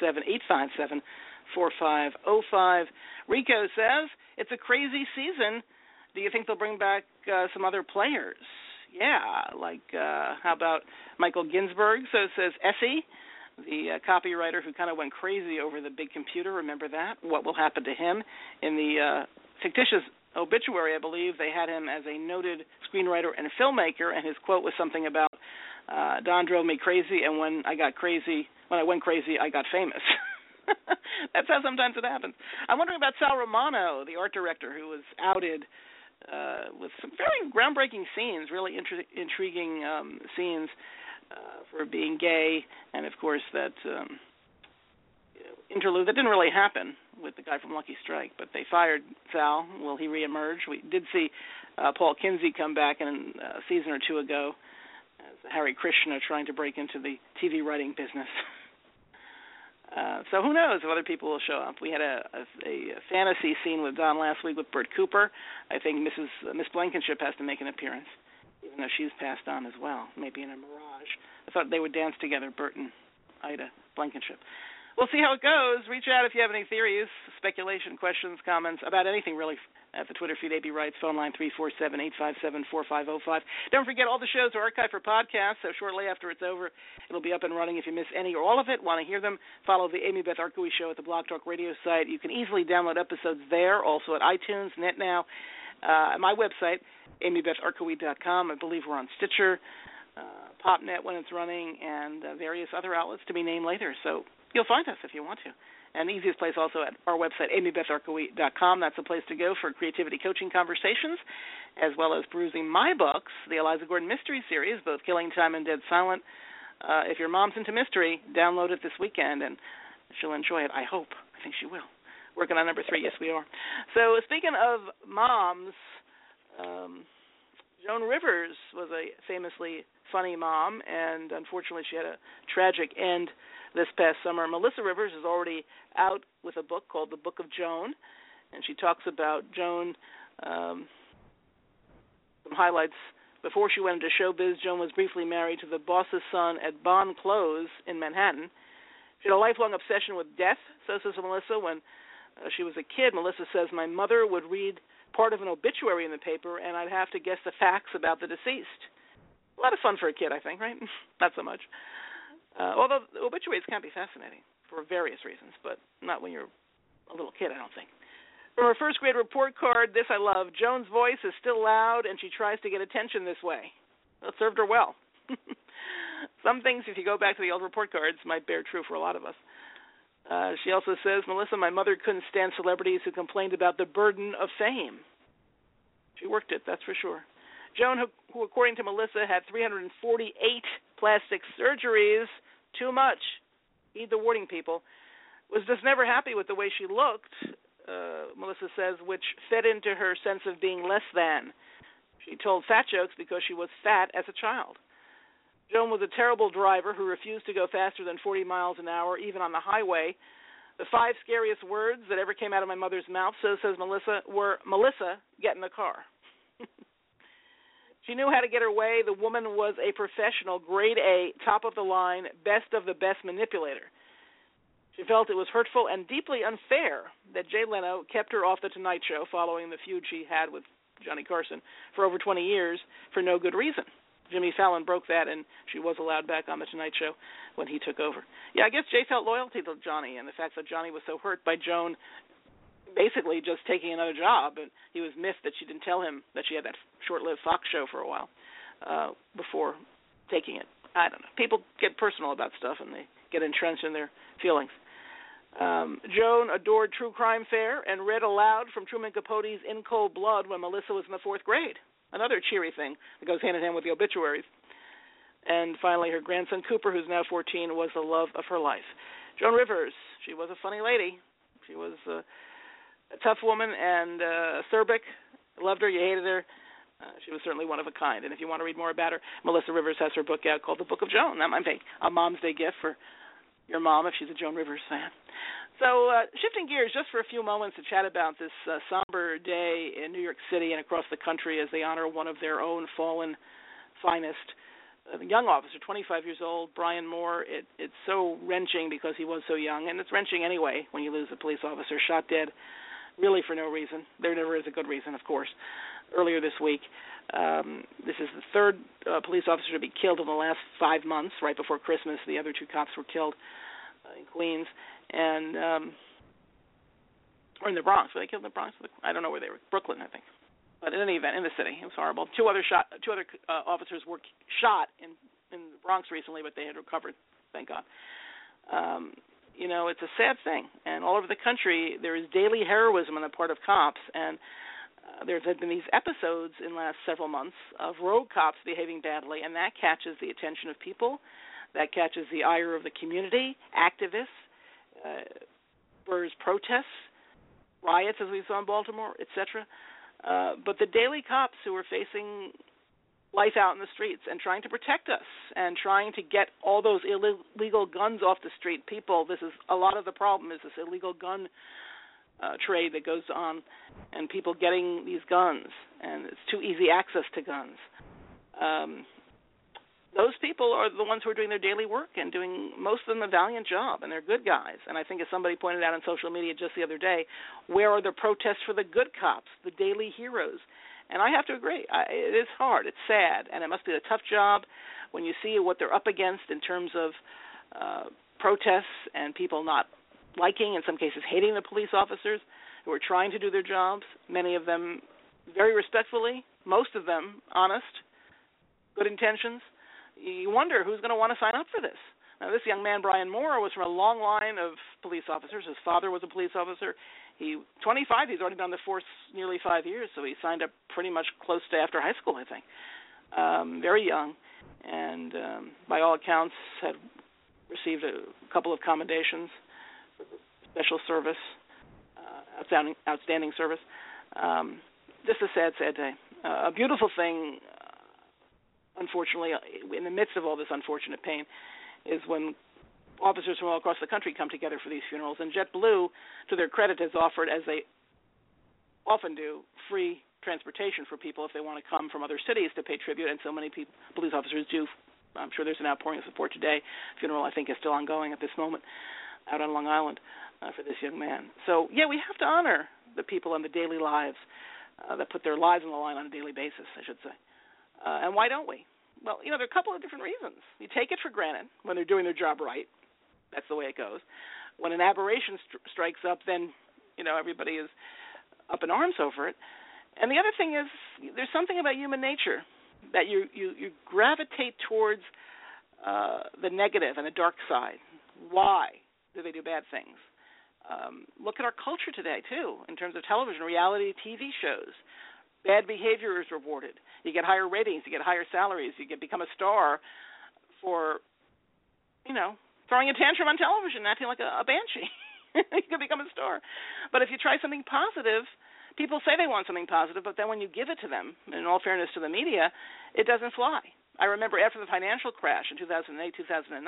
347-857-4505. Rico says, it's a crazy season. Do you think they'll bring back some other players? Yeah, like how about Michael Ginsberg? So says Essie, the copywriter who kind of went crazy over the big computer. Remember that? What will happen to him? In the fictitious obituary, I believe, they had him as a noted screenwriter and filmmaker, and his quote was something about, Don drove me crazy, and when I went crazy, I got famous. That's how sometimes it happens. I'm wondering about Sal Romano, the art director, who was outed with some very groundbreaking scenes, really intriguing scenes for being gay, and of course that interlude that didn't really happen with the guy from Lucky Strike, but they fired Sal. Will he reemerge? We did see Paul Kinsey come back in a season or two ago as Harry Krishna trying to break into the TV writing business. So who knows if other people will show up. We had a fantasy scene with Don last week with Bert Cooper. I think Miss Blankenship has to make an appearance, even though she's passed on as well, maybe in a mirage. I thought they would dance together, Bert and Ida Blankenship. We'll see how it goes. Reach out if you have any theories, speculation, questions, comments about anything really at the Twitter feed. AB writes, phone line 347-857-4505. Don't forget, all the shows are archived for podcasts, so shortly after it's over, it'll be up and running. If you miss any or all of it, want to hear them, follow the Amy Beth Orkowee Show at the Blog Talk Radio site. You can easily download episodes there, also at iTunes, NetNow, at my website, amybethorkowee.com. I believe we're on Stitcher, PopNet when it's running, and various other outlets to be named later. So you'll find us if you want to. And the easiest place also at our website, amybethorkowee.com. That's the place to go for creativity coaching conversations, as well as perusing my books, the Eliza Gordon Mystery Series, both Killing Time and Dead Silent. If your mom's into mystery, download it this weekend, and she'll enjoy it, I hope. I think she will. Working on number 3, yes, we are. So speaking of moms, Joan Rivers was a famously funny mom, and unfortunately she had a tragic end this past summer. Melissa Rivers is already out with a book called The Book of Joan, and she talks about Joan, some highlights. Before she went into showbiz, Joan was briefly married to the boss's son at Bond Clothes in Manhattan. She had a lifelong obsession with death, so says Melissa. When she was a kid, Melissa says, my mother would read part of an obituary in the paper, and I'd have to guess the facts about the deceased. A lot of fun for a kid, I think, right? Not so much. Although obituaries can be fascinating for various reasons, but not when you're a little kid, I don't think. From her first grade report card, this I love, Joan's voice is still loud, and she tries to get attention this way. That served her well. Some things, if you go back to the old report cards, might bear true for a lot of us. She also says, Melissa, my mother couldn't stand celebrities who complained about the burden of fame. She worked it, that's for sure. Joan, who according to Melissa, had 348 plastic surgeries, too much, heed the warning, people, was just never happy with the way she looked, Melissa says, which fed into her sense of being less than. She told fat jokes because she was fat as a child. Joan was a terrible driver who refused to go faster than 40 miles an hour, even on the highway. The 5 scariest words that ever came out of my mother's mouth, so says Melissa, were, Melissa, get in the car. She knew how to get her way. The woman was a professional, grade A, top-of-the-line, best-of-the-best manipulator. She felt it was hurtful and deeply unfair that Jay Leno kept her off The Tonight Show following the feud she had with Johnny Carson for over 20 years for no good reason. Jimmy Fallon broke that, and she was allowed back on The Tonight Show when he took over. Yeah, I guess Jay felt loyalty to Johnny, and the fact that Johnny was so hurt by Joan basically just taking another job, and he was miffed that she didn't tell him that she had that short-lived Fox show for a while before taking it. I don't know. People get personal about stuff, and they get entrenched in their feelings. Joan adored true crime fare and read aloud from Truman Capote's In Cold Blood when Melissa was in the 4th grade. Another cheery thing that goes hand-in-hand with the obituaries. And finally, her grandson, Cooper, who's now 14, was the love of her life. Joan Rivers, she was a funny lady. She was a tough woman and acerbic. Loved her, you hated her. She was certainly one of a kind. And if you want to read more about her, Melissa Rivers has her book out called The Book of Joan. That might be a Mom's Day gift for your mom if she's a Joan Rivers fan. So shifting gears just for a few moments to chat about this somber day in New York City and across the country as they honor one of their own fallen finest, a young officer, 25 years old, Brian Moore. It's so wrenching because he was so young, and it's wrenching anyway when you lose a police officer shot dead, really for no reason. There never is a good reason, of course. Earlier this week, this is the 3rd police officer to be killed in the last 5 months. Right before Christmas, the other 2 cops were killed in Queens, and or in the Bronx. Were they killed in the Bronx? I don't know where they were. Brooklyn, I think. But in any event, in the city, it was horrible. Two other officers were shot in the Bronx recently, but they had recovered. Thank God. It's a sad thing, and all over the country there is daily heroism on the part of cops, and there have been these episodes in the last several months of rogue cops behaving badly, and that catches the attention of people. That catches the ire of the community, activists, spurs protests, riots, as we saw in Baltimore, etc. But the daily cops who are facing life out in the streets and trying to protect us and trying to get all those illegal guns off the street, people, this is a lot of the problem is this illegal gun trade that goes on and people getting these guns, and it's too easy access to guns. Those people are the ones who are doing their daily work and doing, most of them, a valiant job, and they're good guys. And I think as somebody pointed out on social media just the other day, where are the protests for the good cops, the daily heroes? And I have to agree. It is hard. It's sad, and it must be a tough job when you see what they're up against in terms of protests and people not liking, in some cases hating the police officers who are trying to do their jobs, many of them very respectfully, most of them honest, good intentions. You wonder who's going to want to sign up for this. Now, this young man, Brian Moore, was from a long line of police officers. His father was a police officer. He's 25. He's already been on the force nearly 5 years, so he signed up pretty much close to after high school, I think. Very young, and by all accounts had received a couple of commendations for special service. outstanding service. Just a sad, sad day. A beautiful thing, unfortunately, in the midst of all this unfortunate pain, is when officers from all across the country come together for these funerals. And JetBlue, to their credit, has offered, as they often do, free transportation for people if they want to come from other cities to pay tribute, and so many police officers do. I'm sure there's an outpouring of support today. Funeral, I think, is still ongoing at this moment out on Long Island for this young man. So, yeah, we have to honor the people in the daily lives that put their lives on the line on a daily basis, I should say. And why don't we? Well, there are a couple of different reasons. You take it for granted when they're doing their job right. That's the way it goes. When an aberration strikes up, then, everybody is up in arms over it. And the other thing is there's something about human nature that you gravitate towards the negative and the dark side. Why do they do bad things? Look at our culture today, too, in terms of television, reality TV shows. Bad behavior is rewarded. You get higher ratings. You get higher salaries. You become a star for, throwing a tantrum on television, acting like a banshee. You can become a star. But if you try something positive, people say they want something positive, but then when you give it to them, in all fairness to the media, it doesn't fly. I remember after the financial crash in 2008, 2009,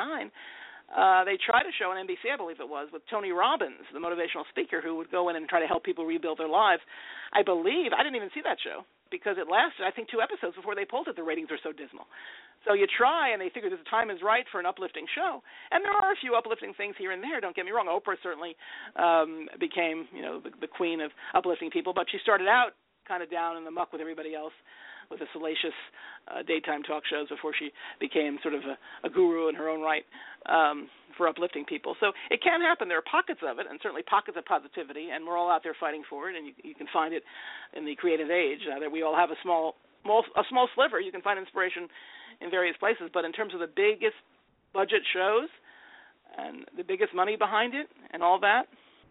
they tried to show on NBC, I believe it was, with Tony Robbins, the motivational speaker who would go in and try to help people rebuild their lives. I didn't even see that show because it lasted, I think, 2 episodes before they pulled it. The ratings were so dismal. So you try, and they figure that the time is right for an uplifting show. And there are a few uplifting things here and there, don't get me wrong. Oprah certainly became, the queen of uplifting people, but she started out kind of down in the muck with everybody else with the salacious daytime talk shows before she became sort of a guru in her own right for uplifting people. So it can happen. There are pockets of it, and certainly pockets of positivity, and we're all out there fighting for it, and you can find it in the creative age. That we all have a small sliver. You can find inspiration in various places, but in terms of the biggest budget shows and the biggest money behind it and all that,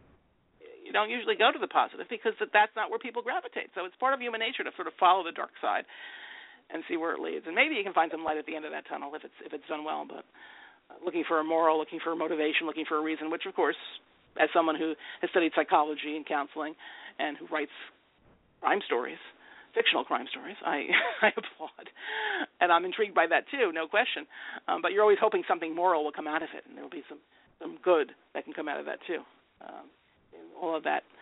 you don't usually go to the positive because that's not where people gravitate. So it's part of human nature to sort of follow the dark side and see where it leads. And maybe you can find some light at the end of that tunnel if it's done well, but looking for a moral, looking for a motivation, looking for a reason, which, of course, as someone who has studied psychology and counseling and who writes crime stories, fictional crime stories, I applaud. And I'm intrigued by that, too, no question. But you're always hoping something moral will come out of it, and there will be some good that can come out of that, too. All of that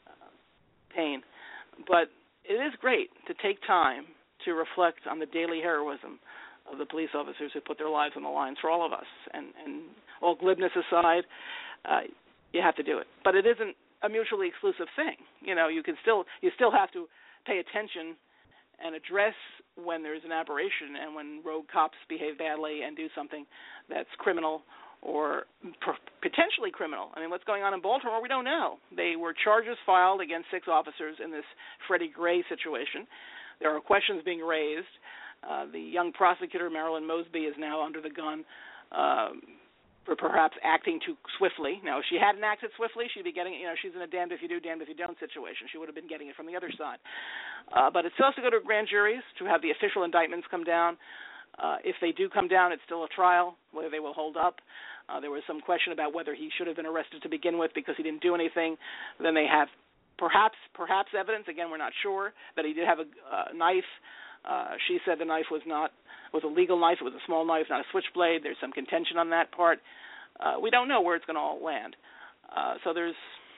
pain. But it is great to take time to reflect on the daily heroism of the police officers who put their lives on the lines for all of us. And all glibness aside, you have to do it. But it isn't a mutually exclusive thing. You still have to pay attention and address when there's an aberration and when rogue cops behave badly and do something that's criminal or potentially criminal. I mean, what's going on in Baltimore, we don't know. There were charges filed against 6 officers in this Freddie Gray situation. There are questions being raised. The young prosecutor, Marilyn Mosby, is now under the gun for perhaps acting too swiftly. Now, if she hadn't acted swiftly, she'd be getting, she's in a damned if you do, damned if you don't situation. She would have been getting it from the other side. But it still has to go to grand juries to have the official indictments come down. If they do come down, it's still a trial, whether they will hold up. There was some question about whether he should have been arrested to begin with because he didn't do anything. Then they have perhaps evidence, again, we're not sure, that he did have a knife. She said the knife was a legal knife. It was a small knife, not a switchblade. There's some contention on that part. We don't know where it's going to all land. So there's,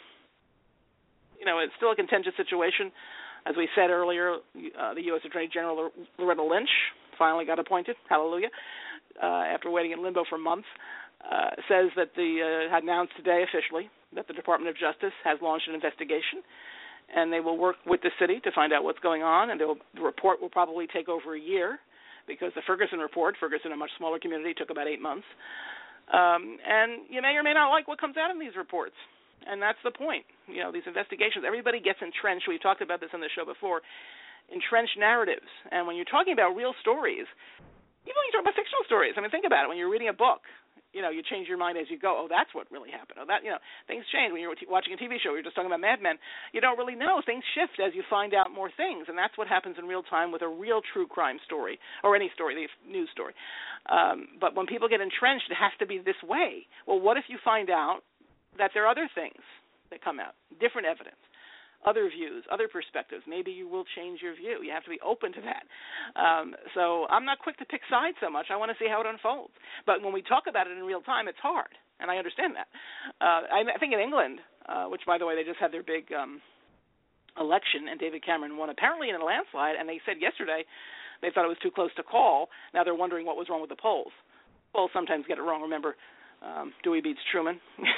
it's still a contentious situation. As we said earlier, the U.S. Attorney General Loretta Lynch finally got appointed, hallelujah, after waiting in limbo for months, says that had announced today officially that the Department of Justice has launched an investigation, and they will work with the city to find out what's going on, and the report will probably take over a year because the Ferguson report, Ferguson, a much smaller community, took about 8 months. And you may or may not like what comes out in these reports, and that's the point. These investigations, everybody gets entrenched. We've talked about this on the show before, entrenched narratives. And when you're talking about real stories, even when you talk about fictional stories, I mean, think about it. When you're reading a book, you change your mind as you go. Oh, that's what really happened. Oh, that, things change. When you're watching a TV show, you're just talking about Mad Men, you don't really know. Things shift as you find out more things, and that's what happens in real time with a real true crime story or any story, the news story. But when people get entrenched, it has to be this way. Well, what if you find out that there are other things that come out, different evidence? other views, other perspectives. Maybe you will change your view. You have to be open to that. So I'm not quick to pick sides so much. I want to see how it unfolds. But when we talk about it in real time, it's hard, and I understand that. I think in England, which, by the way, they just had their big election, and David Cameron won apparently in a landslide, and they said yesterday they thought it was too close to call. Now they're wondering what was wrong with the polls. Polls sometimes get it wrong. Remember, Dewey beats Truman.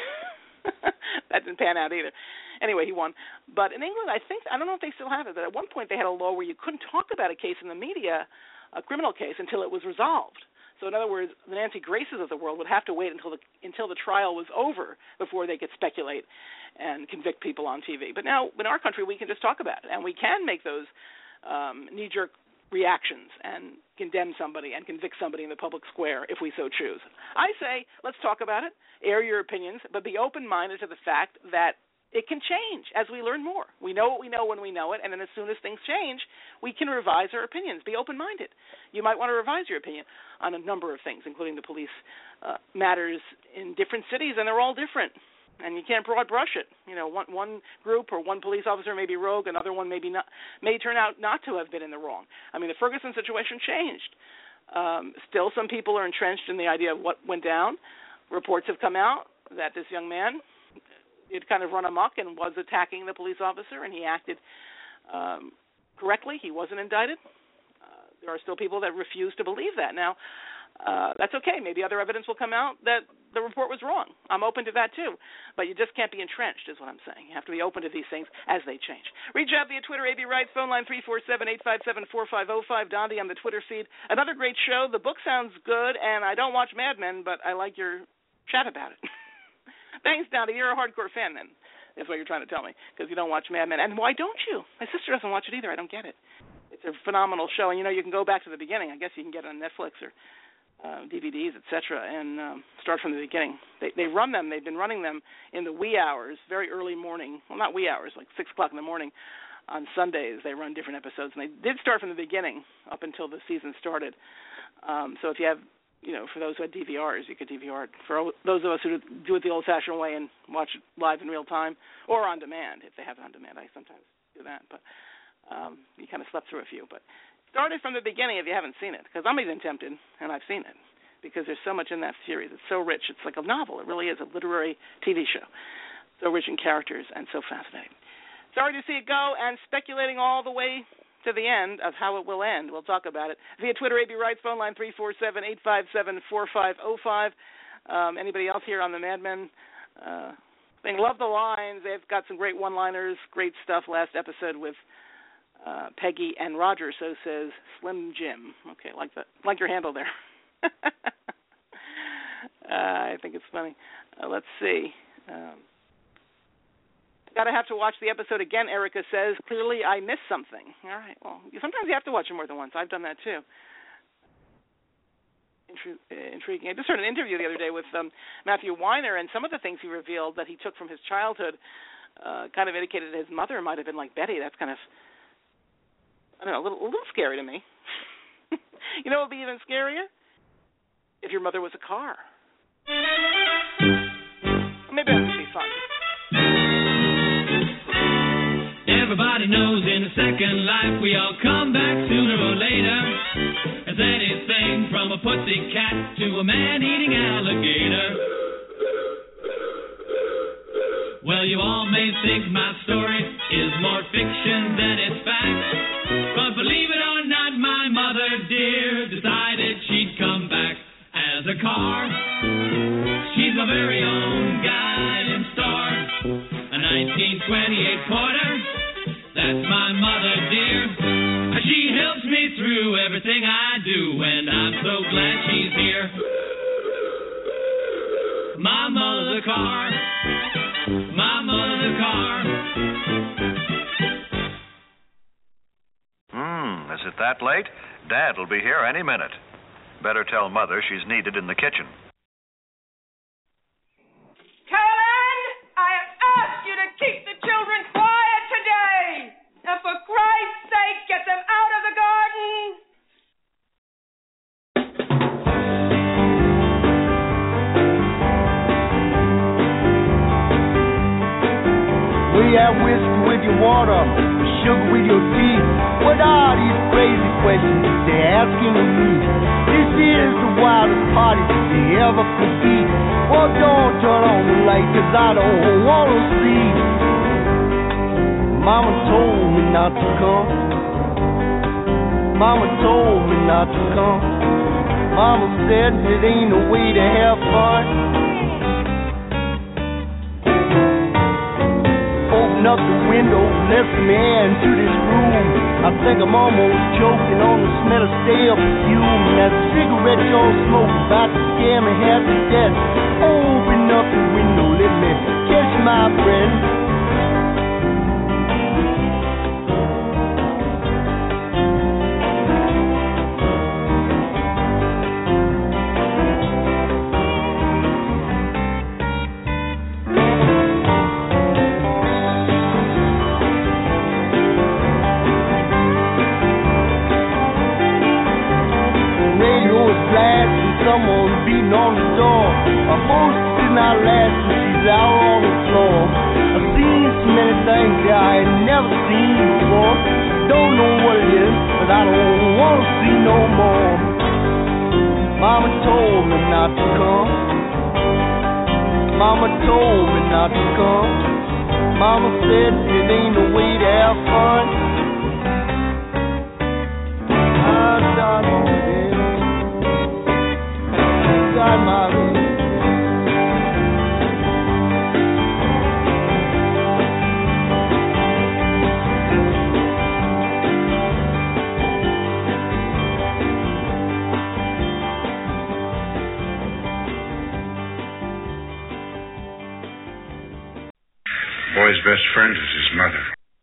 That didn't pan out either. Anyway, he won. But in England, I don't know if they still have it, but at one point they had a law where you couldn't talk about a case in the media, a criminal case, until it was resolved. So in other words, the Nancy Graces of the world would have to wait until the trial was over before they could speculate and convict people on TV. But now in our country, we can just talk about it, and we can make those knee-jerk reactions and condemn somebody and convict somebody in the public square if we so choose. I say, let's talk about it, air your opinions, but be open-minded to the fact that it can change as we learn more. We know what we know when we know it, and then as soon as things change, we can revise our opinions. Be open-minded. You might want to revise your opinion on a number of things, including the police matters in different cities, and they're all different. And you can't broad brush it. You know, one group or one police officer may be rogue, another one may turn out not to have been in the wrong. I mean, the Ferguson situation changed. Still, some people are entrenched in the idea of what went down. Reports have come out that this young man did kind of run amok and was attacking the police officer, and he acted correctly. He wasn't indicted. There are still people that refuse to believe that. Now, that's okay. Maybe other evidence will come out that the report was wrong. I'm open to that, too. But you just can't be entrenched, is what I'm saying. You have to be open to these things as they change. Reach out via Twitter, AB Writes, phone line 347-857-4505. Dondi on the Twitter feed. Another great show. The book sounds good, and I don't watch Mad Men, but I like your chat about it. Thanks, Dondi. You're a hardcore fan, then. That's what you're trying to tell me, because you don't watch Mad Men. And why don't you? My sister doesn't watch it either. I don't get it. It's a phenomenal show, and, you know, you can go back to the beginning. I guess you can get it on Netflix or DVDs, etc., and start from the beginning. They run them. They've been running them in the wee hours, very early morning. Well, not wee hours, like 6 o'clock in the morning on Sundays. They run different episodes, and they did start from the beginning up until the season started. So if you have, you know, for those who had DVRs, you could DVR it. For those of us who do it the old-fashioned way and watch it live in real time or on demand, if they have it on demand, I sometimes do that. But you kind of slept through a few, but start it from the beginning if you haven't seen it, because I'm even tempted, and I've seen it, because there's so much in that series. It's so rich. It's like a novel. It really is a literary TV show. So rich in characters and so fascinating. Sorry to see it go, and speculating all the way to the end of how it will end. We'll talk about it via Twitter, AB Writes, phone line 347-857-4505. Anybody else here on the Mad Men thing? Love the lines. They've got some great one-liners, great stuff. Last episode with Peggy and Roger, so says Slim Jim. Okay, like your handle there. I think it's funny. Let's see. Gotta have to watch the episode again, Erica says. Clearly I missed something. All right, well, sometimes you have to watch it more than once. I've done that too. Intriguing. I just heard an interview the other day with Matthew Weiner, and some of the things he revealed that he took from his childhood kind of indicated his mother might have been like Betty. That's kind of, I don't know, a little scary to me. You know what would be even scarier? If your mother was a car. Maybe that would be fun. Everybody knows in a second life we all come back sooner or later. As anything from a pussycat to a man-eating alligator. Well, you all may think my story is more fiction than it's fact. But believe it or not, my mother dear decided she'd come back as a car. She's my very own guiding star. A 1928 Porter, that's my mother dear. She helps me through everything I do, and I'm so glad she's here. My mother car, my mother car. Is it that late? Dad will be here any minute. Better tell Mother she's needed in the kitchen. Carolyn, I have asked you to keep the children quiet today. And for Christ's sake, get them out of the garden. We have whiskey with your water. sugar with your tea? What are these crazy questions they're asking of me? This is the wildest party that they ever could be. Well, don't turn on the light, 'cause I don't wanna see. Mama told me not to come. Mama told me not to come. Mama said it ain't a way to have fun. Open up the window, let some air into this room. I think I'm almost choking on the smell of stale perfume. That cigarette you're smoking about to scare me half to death. Open up the window, let me catch my breath. Someone's beating on the door. A horse did not last and she's out on the floor. I've seen so many things that I ain't never seen before. Don't know what it is, but I don't want to see no more. Mama told me not to come. Mama told me not to come. Mama said it ain't a way to have fun. Got my room. Boy's best friend is his mother.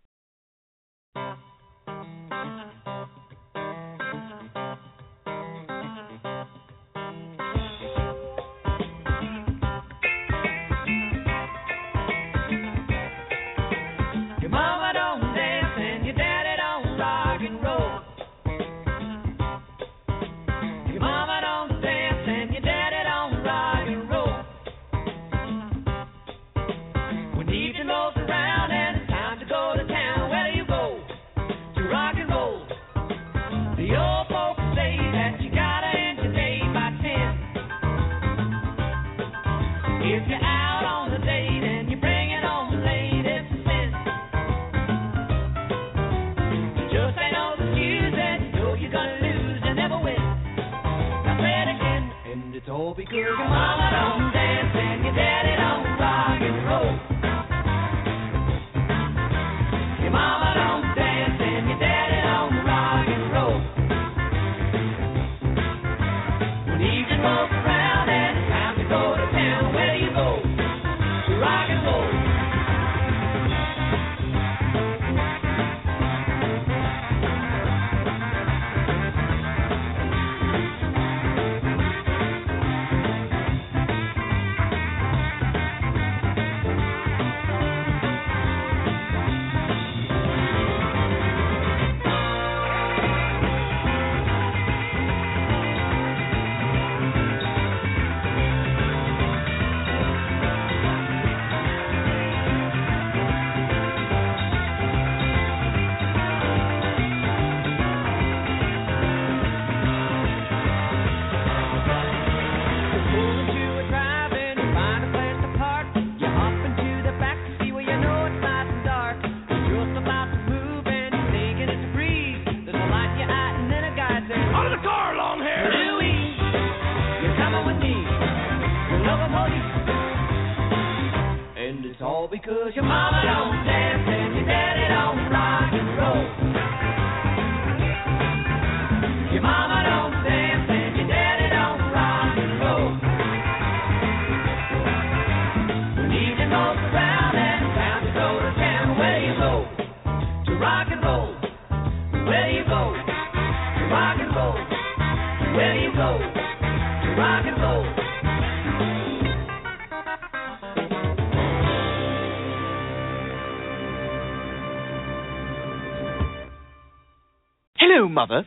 Because your mama don't dance and your daddy don't rock and roll. Your mama don't dance and your daddy don't rock and roll. When evening rolls around and it's time to go to town, where you go to rock and roll? Where you go to rock and roll? Where you go to rock and roll? Hello, Mother.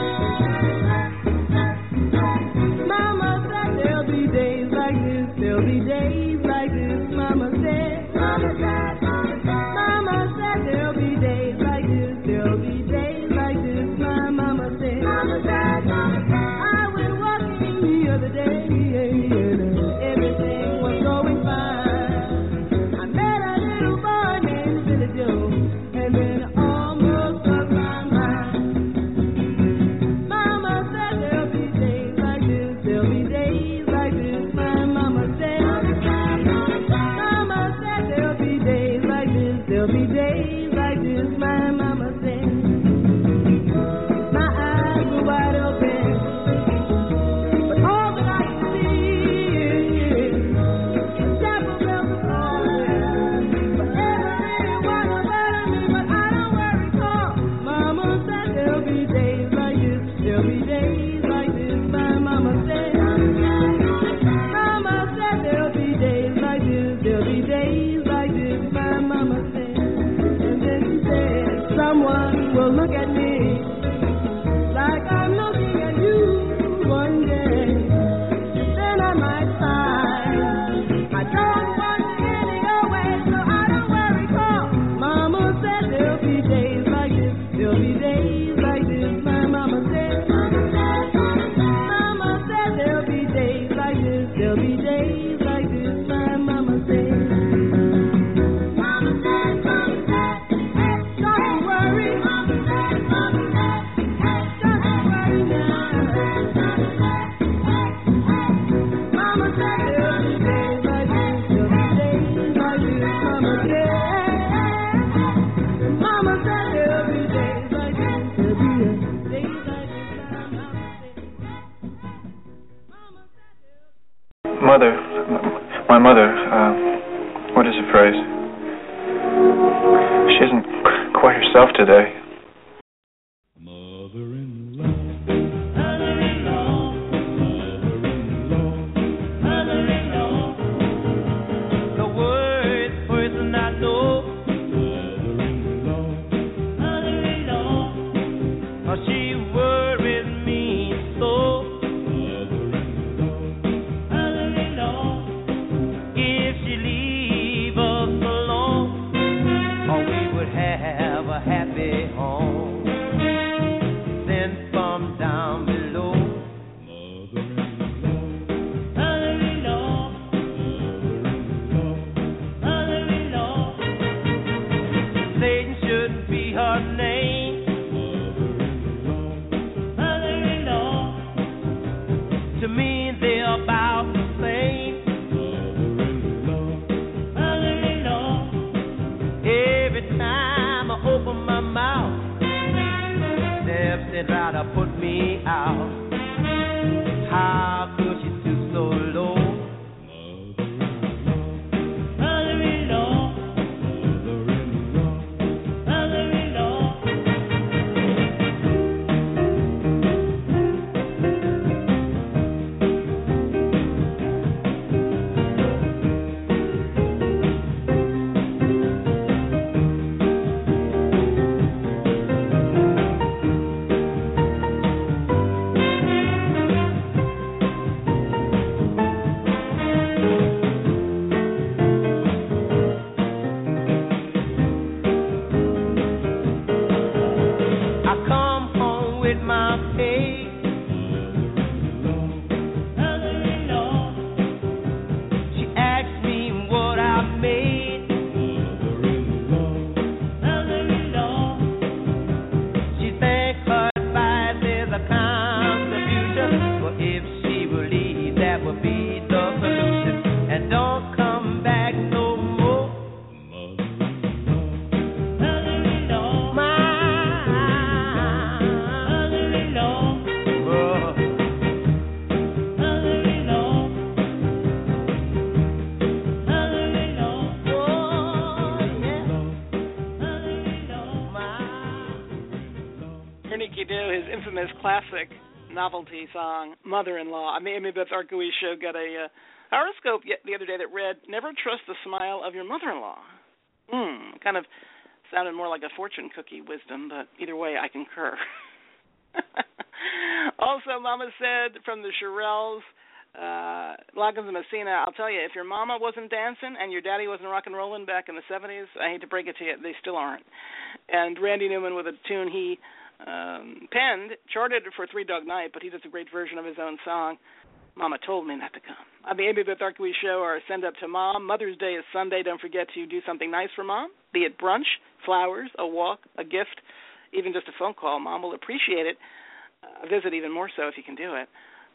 Mama said there'll be days like this, there'll be be days like this, Mama said. Mama said, Mama said there'll be days like this, there'll be days like this, my Mama said. Mama said, I went walking the other day and everything was going fine. I met a little boy named Billy Joe, and then almost lost my mind. Mama said there'll be days like this, there'll be days like this, my Mama said. Mama said there'll be days like this, there'll be days like this, my Mama said. My eyes were wide open, but all that I could see is the chapel bells are calling for everyone around me. But I don't worry, 'cause Mama said there'll be days like this, there'll be days like this, my Mama said. Mama said there'll be days like this, there'll be days like this, my Mama said. And then she said, someone will look at me like I'm looking at you one day. And then I might find I don't want to get in your way, so I don't worry, 'cause Mama said there'll be days like this, there'll be days like this, my Mama said. Mama said there'll be days like this, there'll be days like this, my Mama said. Mama said, hey, don't worry. Mama said, hey, don't worry now. Mama said there'll be days like this, there'll be days like this, Mama said. Mama said there'll be days like this, there'll be days like this, my Mama said. Mother, my mother, what is the phrase? She isn't quite herself today. The worst person I know. Oh, she worries me so. If she leave us alone, oh, we would have a happy home. Sent from down below. Satan shouldn't be her name. To me, they're about the same. Every time I open my mouth, they'd rather put me out. How could she stoop so low? Classic novelty song, Mother-in-Law. Amy Beth Arkowicz show got a horoscope the other day that read, never trust the smile of your mother-in-law. Kind of sounded more like a fortune cookie wisdom, but either way, I concur. Also, Mama said from the Shirelles, Loggins and Messina, I'll tell you, if your mama wasn't dancing and your daddy wasn't rock and rolling back in the 70s, I hate to break it to you, they still aren't. And Randy Newman with a tune he penned, charted for Three Dog Night, but he does a great version of his own song, Mama Told Me Not to Come. On the Amy Beth Arkowicz Show, our Send Up to Mom. Mother's Day is Sunday. Don't forget to do something nice for Mom, be it brunch, flowers, a walk, a gift, even just a phone call. Mom will appreciate it. A visit even more so if you can do it.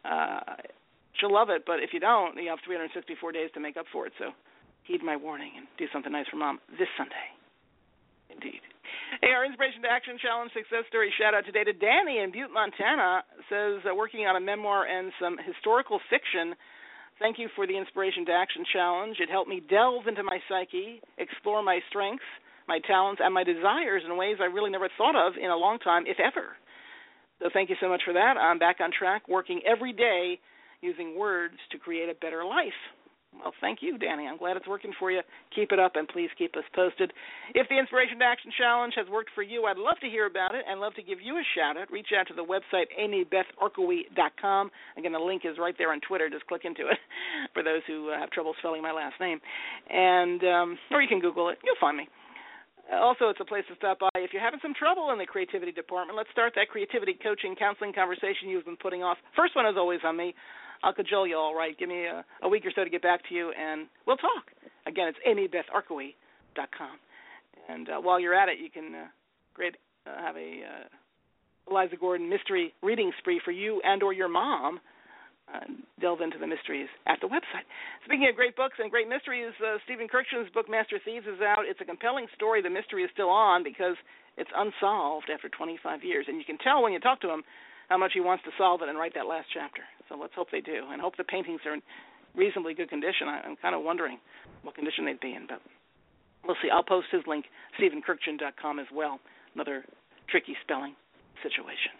She'll love it, but if you don't, you have 364 days to make up for it. So heed my warning and do something nice for Mom this Sunday. Indeed. Hey, our Inspiration to Action Challenge success story shout-out today to Danny in Butte, Montana. Says, working on a memoir and some historical fiction. Thank you for the Inspiration to Action Challenge. It helped me delve into my psyche, explore my strengths, my talents, and my desires in ways I really never thought of in a long time, if ever. So thank you so much for that. I'm back on track, working every day using words to create a better life. Well, thank you, Danny. I'm glad it's working for you. Keep it up, and please keep us posted. If the Inspiration to Action Challenge has worked for you, I'd love to hear about it and love to give you a shout-out. Reach out to the website, amybetharkowicz.com. Again, the link is right there on Twitter. Just click into it for those who have trouble spelling my last name. And or you can Google it. You'll find me. Also, it's a place to stop by if you're having some trouble in the creativity department. Let's start that creativity coaching, counseling conversation you've been putting off. First one is always on me. I'll cajole you all right. Give me a week or so to get back to you, and we'll talk. Again, it's amybetharkowicz.com. And while you're at it, you can have a Eliza Gordon mystery reading spree for you and or your mom. Delve into the mysteries at the website. Speaking of great books and great mysteries, Stephen Kirkshire's book, Master Thieves, is out. It's a compelling story. The mystery is still on because it's unsolved after 25 years. And you can tell when you talk to him how much he wants to solve it and write that last chapter. So let's hope they do, and hope the paintings are in reasonably good condition. I'm kind of wondering what condition they'd be in, but we'll see. I'll post his link, StephenKirkshin.com as well. Another tricky spelling situation.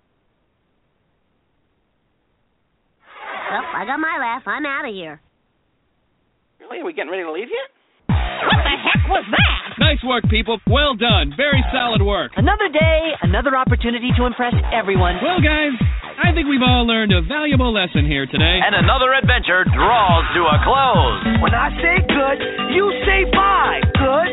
Well, I got my laugh. I'm out of here. Really? Are we getting ready to leave yet? What the heck was that? Nice work, people. Well done. Very solid work. Another day, another opportunity to impress everyone. Well, guys, I think we've all learned a valuable lesson here today. And another adventure draws to a close. When I say good, you say bye. Good?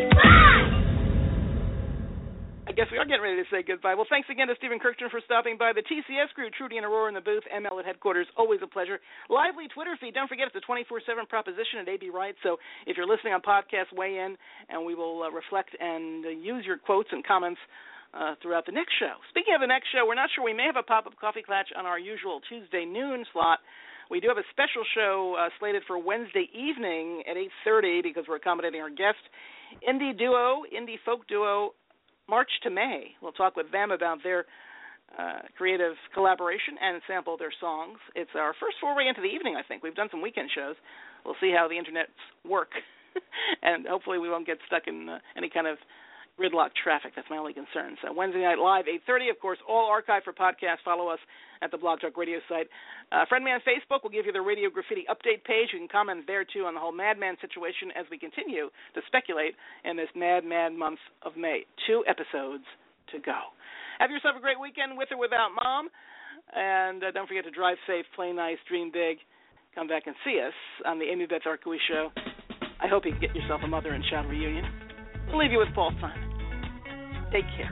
I guess we are getting ready to say goodbye. Well, thanks again to Stephen Kirkshin for stopping by. The TCS crew, Trudy and Aurora in the booth, ML at headquarters, always a pleasure. Lively Twitter feed. Don't forget, it's a 24/7 proposition at AB Right. So if you're listening on podcast, weigh in, and we will reflect and use your quotes and comments throughout the next show. Speaking of the next show, we're not sure. We may have a pop-up coffee clutch on our usual Tuesday noon slot. We do have a special show slated for Wednesday evening at 8:30 because we're accommodating our guest, indie folk duo, March to May. We'll talk with them about their creative collaboration and sample their songs. It's our first foray into the evening, I think. We've done some weekend shows. We'll see how the internets work, and hopefully we won't get stuck in any kind of gridlock traffic. That's my only concern. So Wednesday night live, 8:30. Of course, all archived for podcast. Follow us at the Blog Talk Radio site. Friend me on Facebook. We'll give you the Radio Graffiti update page. You can comment there, too, on the whole Madman situation as we continue to speculate in this mad month of May. 2 episodes to go. Have yourself a great weekend with or without Mom. And don't forget to drive safe, play nice, dream big. Come back and see us on the Amy Beth Arkowicz Show. I hope you can get yourself a mother and child reunion. We'll leave you with Paul Simon. Take care.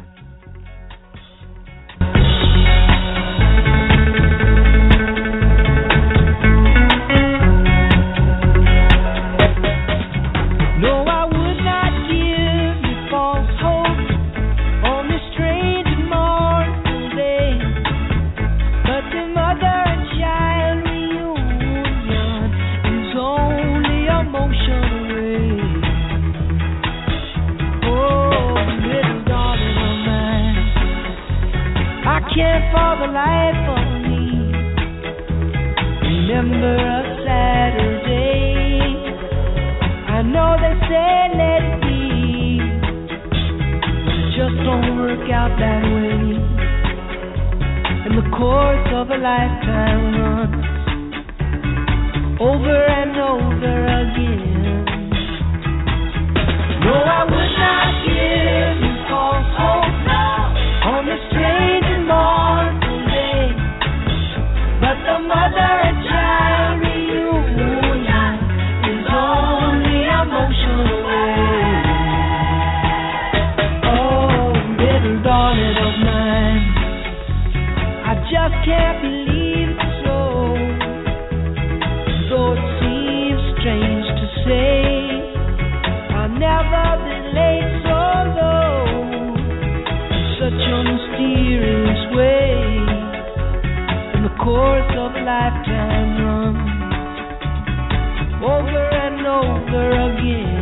No, I would not give you false hope on this strange and mournful day, but the mother and child reunion is only a motion away. Oh, little darling of mine, I can't for the life of me remember a Saturday. I know they say let it be, but it just don't work out that way. And the course of a lifetime runs over and over again. No, I would not give you false hope on this strange and mournful day, but the mother and child over again.